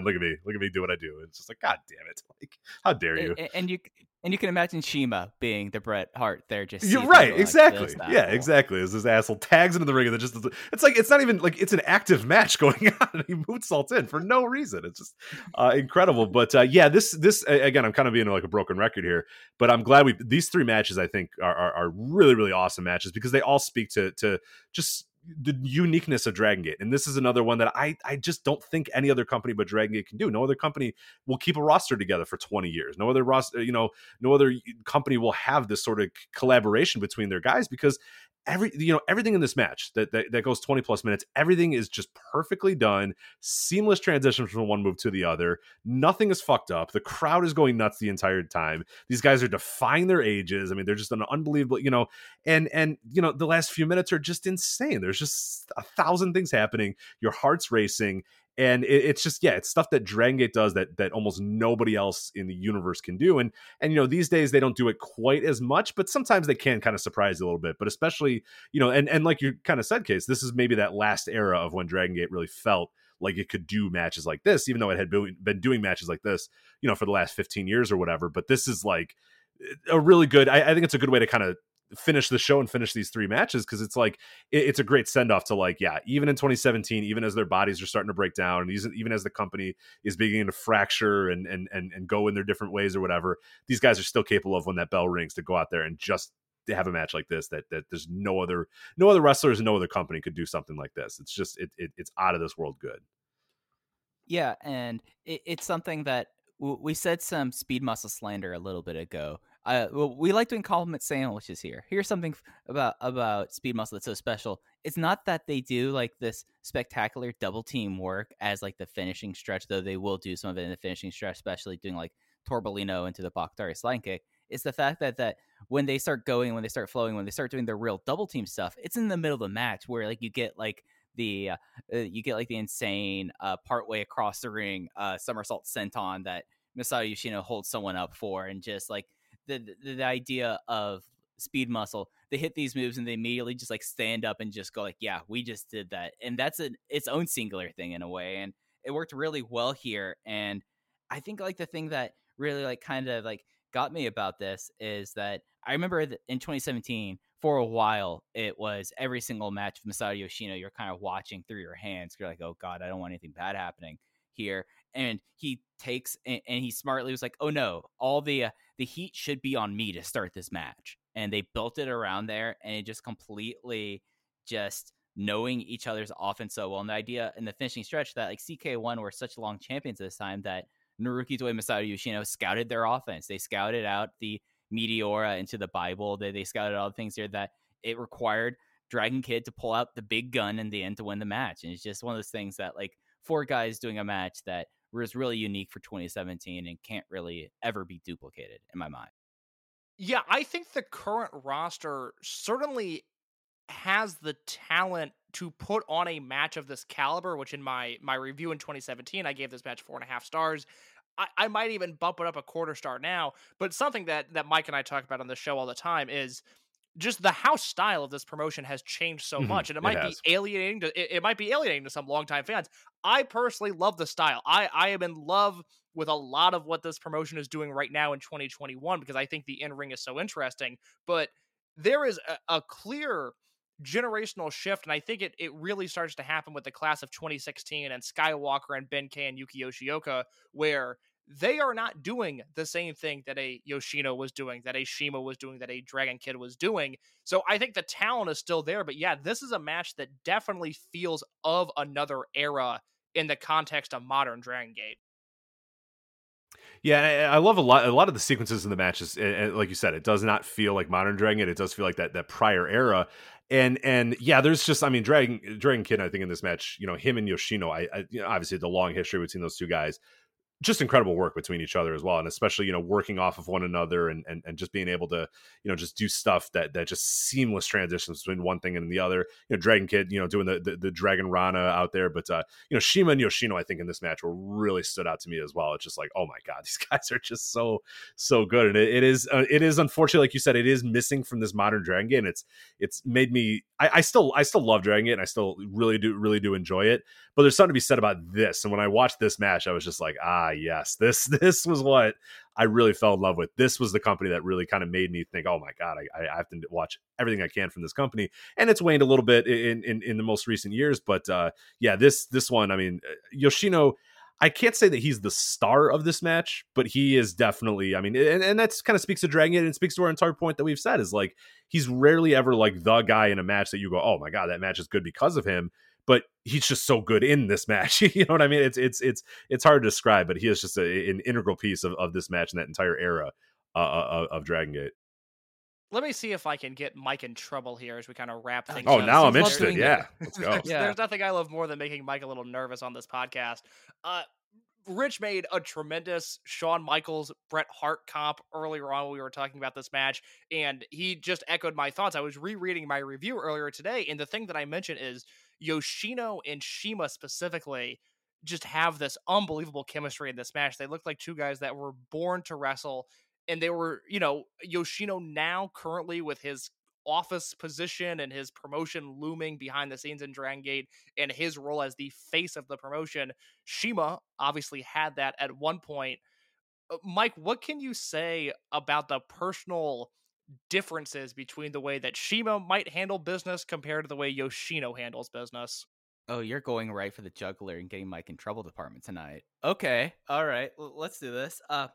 look at me, look at me do what I do. It's just like, God damn it. Like, how dare you? And, and you and you can imagine Shima being the Bret Hart there, just you're right, like, exactly. Yeah, asshole. exactly. As this asshole tags into the ring and it just it's like it's not even like it's an active match going on and he moonsaults in for no reason. It's just uh, incredible. But uh, yeah, this this again, I'm kind of being like a broken record here, but I'm glad we these three matches I think are are, are really really awesome matches because they all speak to to just the uniqueness of Dragon Gate. And this is another one that I I just don't think any other company but Dragon Gate can do. No other company will keep a roster together for twenty years. No other roster, you know, no other company will have this sort of collaboration between their guys because every you know everything in this match that, that that goes twenty plus minutes, everything is just perfectly done, seamless transition from one move to the other. Nothing is fucked up. The crowd is going nuts the entire time. These guys are defying their ages. I mean, they're just an unbelievable, you know, and and you know the last few minutes are just insane. There's just a thousand things happening. Your heart's racing. And it, it's just, yeah, it's stuff that Dragon Gate does that that almost nobody else in the universe can do. And, and you know, these days they don't do it quite as much, but sometimes they can kind of surprise you a little bit. But especially, you know, and, and like you kind of said, Case, this is maybe that last era of when Dragon Gate really felt like it could do matches like this, even though it had been doing matches like this, you know, for the last fifteen years or whatever. But this is like a really good, I, I think it's a good way to kind of finish the show and finish these three matches because it's like it, it's a great send-off to like yeah even in twenty seventeen, even as their bodies are starting to break down and even, even as the company is beginning to fracture and, and and and go in their different ways or whatever, these guys are still capable of when that bell rings to go out there and just have a match like this that that there's no other no other wrestlers and no other company could do something like this. It's just it, it it's out of this world good. Yeah, and it, it's something that w- we said some speed muscle slander a little bit ago. Uh, well, we like doing compliment sandwiches here. Here's something f- about about Speed Muscle that's so special. It's not that they do like this spectacular double team work as like the finishing stretch, though they will do some of it in the finishing stretch, especially doing like Torbolino into the Bakhtari slide kick. It's the fact that that when they start going, when they start flowing, when they start doing their real double team stuff, it's in the middle of the match where like you get like the uh, uh, you get like the insane uh, partway across the ring uh, somersault senton that Masato Yoshino holds someone up for, and just like. The, the the idea of Speed Muscle, they hit these moves and they immediately just like stand up and just go like, yeah, we just did that. And that's an its own singular thing in a way. And it worked really well here. And I think like the thing that really like kind of like got me about this is that I remember that in twenty seventeen, for a while, it was every single match of Masato Yoshino, you're kind of watching through your hands. You're like, oh God, I don't want anything bad happening here. And he takes and, and he smartly was like, oh no, all the uh, the heat should be on me to start this match. And they built it around there, and it just completely just knowing each other's offense so well. And the idea in the finishing stretch that like C K one were such long champions this time that Naruki Doi, Masato Yoshino scouted their offense. They scouted out the Meteora into the Bible. They, they scouted all the things here that it required Dragon Kid to pull out the big gun in the end to win the match. And it's just one of those things that like four guys doing a match that was really unique for twenty seventeen and can't really ever be duplicated in my mind. Yeah, I think the current roster certainly has the talent to put on a match of this caliber, which in my my review in twenty seventeen, I gave this match four and a half stars. I, I might even bump it up a quarter star now, but something that, that Mike and I talk about on the show all the time is just the house style of this promotion has changed so mm-hmm. much, and it might it be alienating to it, it might be alienating to some longtime fans. I personally love the style. I, I am in love with a lot of what this promotion is doing right now in twenty twenty-one because I think the in-ring is so interesting. But there is a, a clear generational shift, and I think it it really starts to happen with the class of twenty sixteen and Skywalker and Ben K and Yuki Yoshioka, where they are not doing the same thing that a Yoshino was doing, that a Shima was doing, that a Dragon Kid was doing. So I think the talent is still there, but yeah, this is a match that definitely feels of another era in the context of modern Dragon Gate. Yeah, I love a lot. A lot of the sequences in the matches, like you said, it does not feel like modern Dragon Gate. It does feel like that that prior era. And and yeah, there's just, I mean, Dragon Dragon Kid, I think in this match, you know, him and Yoshino, I, I you know, obviously the long history between those two guys. just incredible work between each other as well, and especially, you know, working off of one another, and and, and just being able to, you know, just do stuff that that just seamless transitions between one thing and the other. You know, Dragon Kid, you know, doing the the, the Dragon Rana out there, but uh, you know, Shima and Yoshino, I think in this match were really stood out to me as well. It's just like, oh my god, these guys are just so so good, and it, it is uh, it is unfortunately, like you said, it is missing from this modern Dragon Gate. And it's it's made me I, I still I still love Dragon Gate, and I still really do really do enjoy it. But there's something to be said about this. And when I watched this match, I was just like, ah, yes, this this was what I really fell in love with. This was the company that really kind of made me think, oh my god, I, I have to watch everything I can from this company. And it's waned a little bit in in, in the most recent years, but uh, yeah, this this one, I mean, Yoshino, I can't say that he's the star of this match, but he is definitely, I mean, and, and that's kind of speaks to Dragon Gate, and speaks to our entire point that we've said, is like, he's rarely ever like the guy in a match that you go, oh my god, that match is good because of him. But he's just so good in this match. You know what I mean? It's it's it's it's hard to describe, but he is just a, an integral piece of, of this match and that entire era uh, of, of Dragon Gate. Let me see if I can get Mike in trouble here as we kind of wrap things oh, up. now So I'm interested. Yeah, let's go. There's, Yeah. there's nothing I love more than making Mike a little nervous on this podcast. Uh, Rich made a tremendous Shawn Michaels Bret Hart comp earlier on when we were talking about this match, and he just echoed my thoughts. I was rereading my review earlier today, and the thing that I mentioned is Yoshino and Shima specifically just have this unbelievable chemistry in this match. They look like two guys that were born to wrestle, and they were, you know, Yoshino now currently with his office position and his promotion looming behind the scenes in Dragon Gate, and his role as the face of the promotion. Shima obviously had that at one point. Uh, Mike, what can you say about the personal differences between the way that Shima might handle business compared to the way Yoshino handles business? Oh, you're going right for the juggler and getting Mike in trouble department tonight. Okay, all right, l- let's do this. Uh,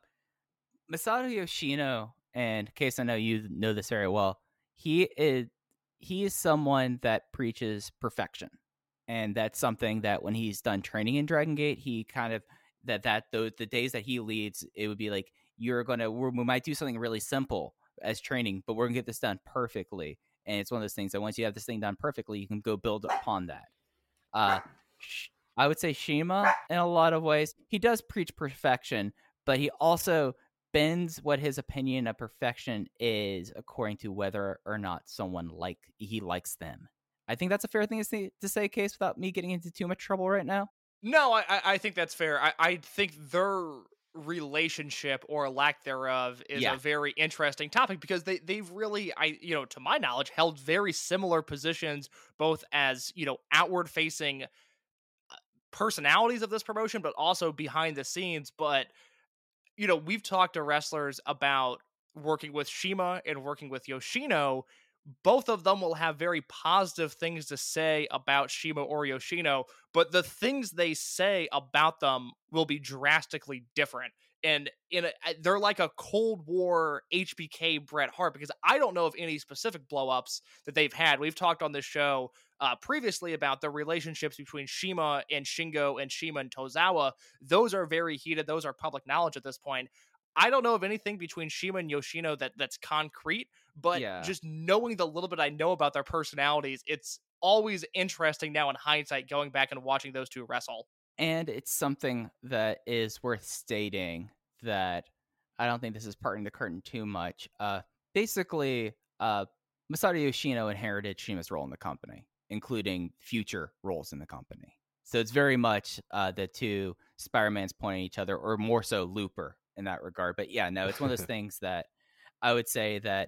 Masato Yoshino, and in case I know you know this very well, he is he is someone that preaches perfection, and that's something that when he's done training in Dragon Gate, he kind of that that those the days that he leads, it would be like, you're gonna we're, we might do something really simple as training, but we're gonna get this done perfectly. And it's one of those things that once you have this thing done perfectly, you can go build upon that. Uh, Sh- I would say Shima, in a lot of ways, he does preach perfection, but he also bends what his opinion of perfection is according to whether or not someone like he likes them. I think that's a fair thing to say, to say, Case, without me getting into too much trouble right now. No, I, I I think that's fair. I, I think their relationship or lack thereof is Yeah. a very interesting topic, because they, they've really, I you know, to my knowledge, held very similar positions, both as, you know, outward facing personalities of this promotion, but also behind the scenes. But, you know, we've talked to wrestlers about working with Shima and working with Yoshino. Both of them will have very positive things to say about Shima or Yoshino, but the things they say about them will be drastically different. And in a, they're like a Cold War H B K Bret Hart, because I don't know of any specific blowups that they've had. We've talked on this show uh, previously about the relationships between Shima and Shingo and Shima and Tozawa. Those are very heated. Those are public knowledge at this point. I don't know of anything between Shima and Yoshino that that's concrete, but Yeah. just knowing the little bit I know about their personalities, it's always interesting now in hindsight going back and watching those two wrestle. And it's something that is worth stating that I don't think this is parting the curtain too much. Uh, basically, uh, Masato Yoshino inherited Shima's role in the company, including future roles in the company. So it's very much uh, the two Spider-Mans pointing at each other, or more so Looper in that regard. But yeah, no, it's one of those things that I would say that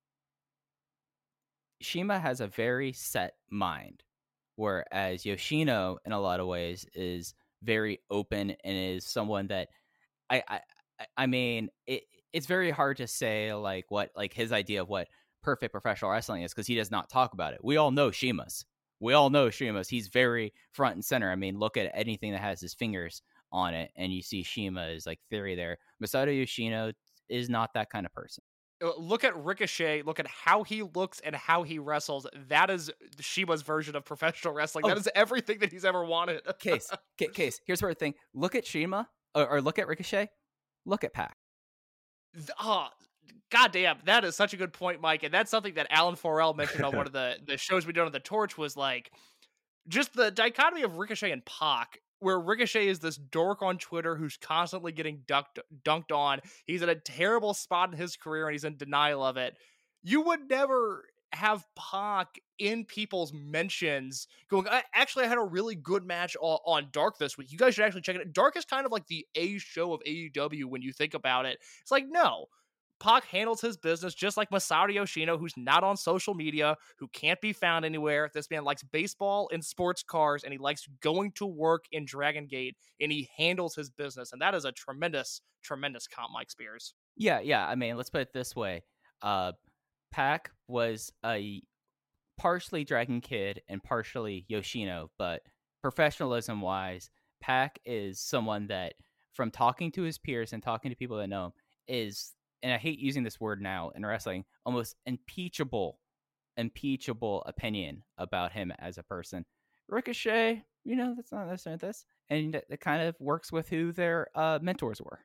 Shima has a very set mind, whereas Yoshino, in a lot of ways, is very open and is someone that I I, I- I mean, it, it's very hard to say like what like his idea of what perfect professional wrestling is, because he does not talk about it. We all know Shima's. We all know Shima's. He's very front and center. I mean, look at anything that has his fingers on it, and you see Shima is like theory there. Masato Yoshino is not that kind of person. Uh, Look at Ricochet. Look at how he looks and how he wrestles. That is Shima's version of professional wrestling. Oh. That is everything that he's ever wanted. Case, ca- case. Here's where the thing. Look at Shima, or, or look at Ricochet. Look at Pac. Th- Oh, goddamn, that is such a good point, Mike. And that's something that Alan Forel mentioned on one of the, the shows we did on the Torch, was like just the dichotomy of Ricochet and Pac where Ricochet is this dork on Twitter who's constantly getting dunked, dunked on. He's in a terrible spot in his career and he's in denial of it. You would never have Pac in people's mentions going, I, actually, I had a really good match on, on Dark this week. You guys should actually check it out. Dark is kind of like the A show of A E W when you think about it. It's like, no. Pac handles his business just like Masato Yoshino, who's not on social media, who can't be found anywhere. This man likes baseball and sports cars, and he likes going to work in Dragon Gate, and he handles his business. And that is a tremendous, tremendous comp, Mike Spears. Yeah, yeah. I mean, let's put it this way. Uh, Pac was a partially Dragon Kid and partially Yoshino, but professionalism-wise, Pac is someone that, from talking to his peers and talking to people that know him, is... and I hate using this word now in wrestling, almost impeachable, impeachable opinion about him as a person. Ricochet, you know, that's not necessarily this. And it kind of works with who their uh, mentors were.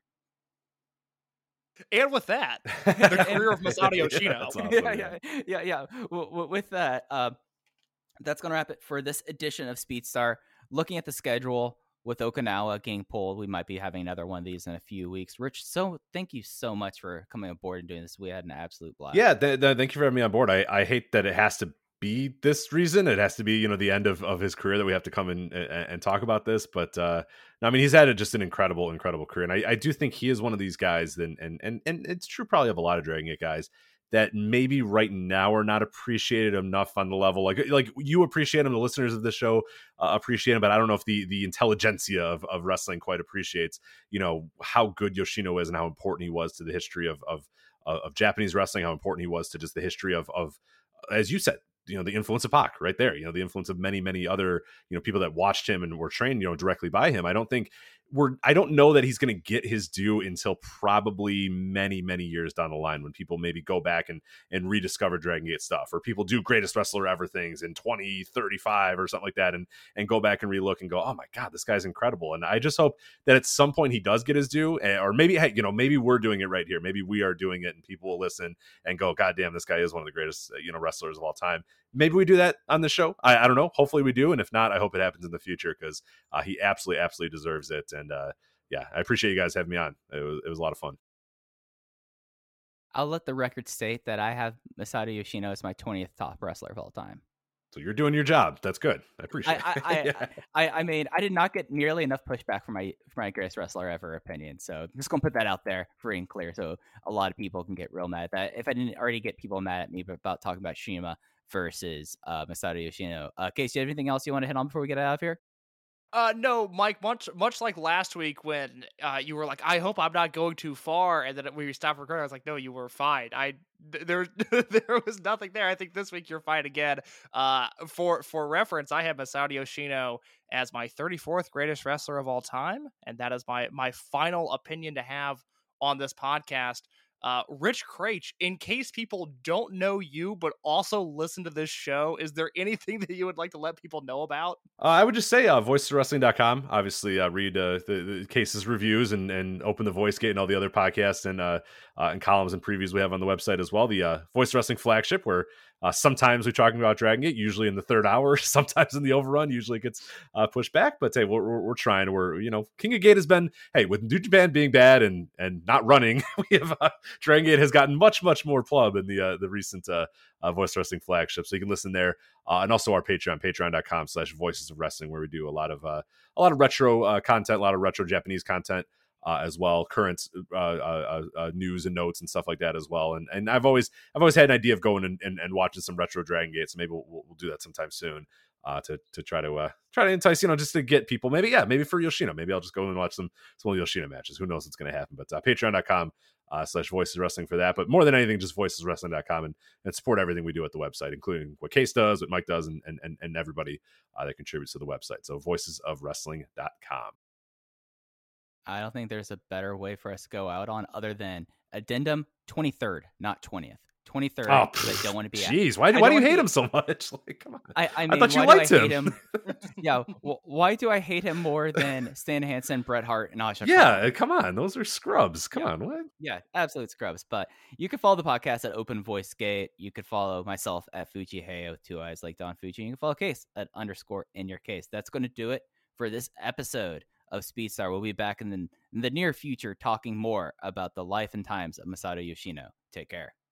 And with that, the career of Masato Yoshino. Yeah, awesome, yeah, yeah, yeah, yeah, yeah. W- w- with that, uh, that's going to wrap it for this edition of Speedstar. Looking at the schedule, with Okinawa getting pulled, we might be having another one of these in a few weeks. Rich, so thank you so much for coming aboard and doing this. We had an absolute blast. Yeah, th- th- thank you for having me on board. I, I hate that it has to be this reason. It has to be, you know, the end of, of his career that we have to come in and, and talk about this. But uh, I mean, he's had a, just an incredible, incredible career. And I, I do think he is one of these guys, and, and, and, and it's true probably of a lot of Dragon Gate guys, that maybe right now are not appreciated enough on the level. Like, like you appreciate him, the listeners of the show uh, appreciate him, but I don't know if the the intelligentsia of, of wrestling quite appreciates, you know, how good Yoshino is and how important he was to the history of of of Japanese wrestling, how important he was to just the history of of, as you said, you know, the influence of Pac right there, you know, the influence of many, many other, you know, people that watched him and were trained, you know, directly by him. I don't think we're, I don't know that he's going to get his due until probably many, many years down the line when people maybe go back and, and rediscover Dragon Gate stuff, or people do greatest wrestler ever things in twenty thirty-five or something like that. And, and go back and relook and go, oh my God, this guy's incredible. And I just hope that at some point he does get his due, or maybe, hey, you know, maybe we're doing it right here. Maybe we are doing it and people will listen and go, God damn, this guy is one of the greatest, you know, wrestlers of all time. Maybe we do that on the show. I, I don't know. Hopefully we do. And if not, I hope it happens in the future, because uh, he absolutely, absolutely deserves it. And uh, yeah, I appreciate you guys having me on. It was, it was a lot of fun. I'll let the record state that I have Masato Yoshino as my twentieth top wrestler of all time. So you're doing your job. That's good. I appreciate I, it. I, yeah. I, I, I mean, I did not get nearly enough pushback for my for my greatest wrestler ever opinion. So I'm just gonna put that out there free and clear, so a lot of people can get real mad at that. If I didn't already get people mad at me about talking about Shima versus uh, Masato Yoshino. Uh, Case, do you have anything else you want to hit on before we get out of here? Uh, no, Mike, much much like last week when uh, you were like, I hope I'm not going too far, and then we stopped recording, I was like, no, you were fine. I th- there there was nothing there. I think this week you're fine again. Uh, for for reference, I have Masato Yoshino as my thirty-fourth greatest wrestler of all time, and that is my my final opinion to have on this podcast. Uh, Rich Kraetsch, in case people don't know you, but also listen to this show, is there anything that you would like to let people know about? Uh, I would just say uh, voices of wrestling dot com. Obviously, uh, read uh, the, the cases reviews and, and open the Voice Gate and all the other podcasts and uh, uh, and columns and previews we have on the website as well. The uh, Voice Wrestling flagship, where uh, sometimes we're talking about Dragon Gate, usually in the third hour, sometimes in the overrun, usually it gets uh, pushed back. But hey, we're, we're, we're trying. We're, you know, King of Gate has been, hey, with New Japan being bad and and not running, we have uh, Dragon Gate has gotten much, much more plug in the uh, the recent uh, uh, Voice Wrestling flagship. So you can listen there. Uh, and also our Patreon, patreon dot com slash voices of wrestling, where we do a lot of uh, a lot of retro uh, content, a lot of retro Japanese content uh, as well, current uh, uh, uh, news and notes and stuff like that as well. And and I've always I've always had an idea of going and, and, and watching some retro Dragon Gate, so maybe we'll, we'll do that sometime soon uh, to to try to uh, try to entice, you know, just to get people. Maybe yeah, maybe for Yoshino, maybe I'll just go and watch some some of the Yoshino matches. Who knows what's going to happen? But uh, patreon dot com Uh, slash voices wrestling for that, but more than anything, just voices wrestling dot com and, and support everything we do at the website, including what Case does, what Mike does, and and, and everybody uh, that contributes to the website. So voices of wrestling dot com. I don't think there's a better way for us to go out on other than addendum twenty-third, not twentieth. twenty-third. Oh, I don't want to be. Jeez, why, why do you hate him so much? Like, come on. I, I, mean, I thought you why liked do I him. hate him? yeah. Well, why do I hate him more than Stan Hansen, Bret Hart, and Asha? Yeah, Khan? come on. Those are scrubs. Come yeah. on. What? Yeah, absolute scrubs. But you can follow the podcast at Open Voice Gate. You could follow myself at Fuji Heyo with two eyes like Don Fuji. You can follow Case at underscore in your case. That's going to do it for this episode of Speedstar. We'll be back in the, in the near future talking more about the life and times of Masato Yoshino. Take care.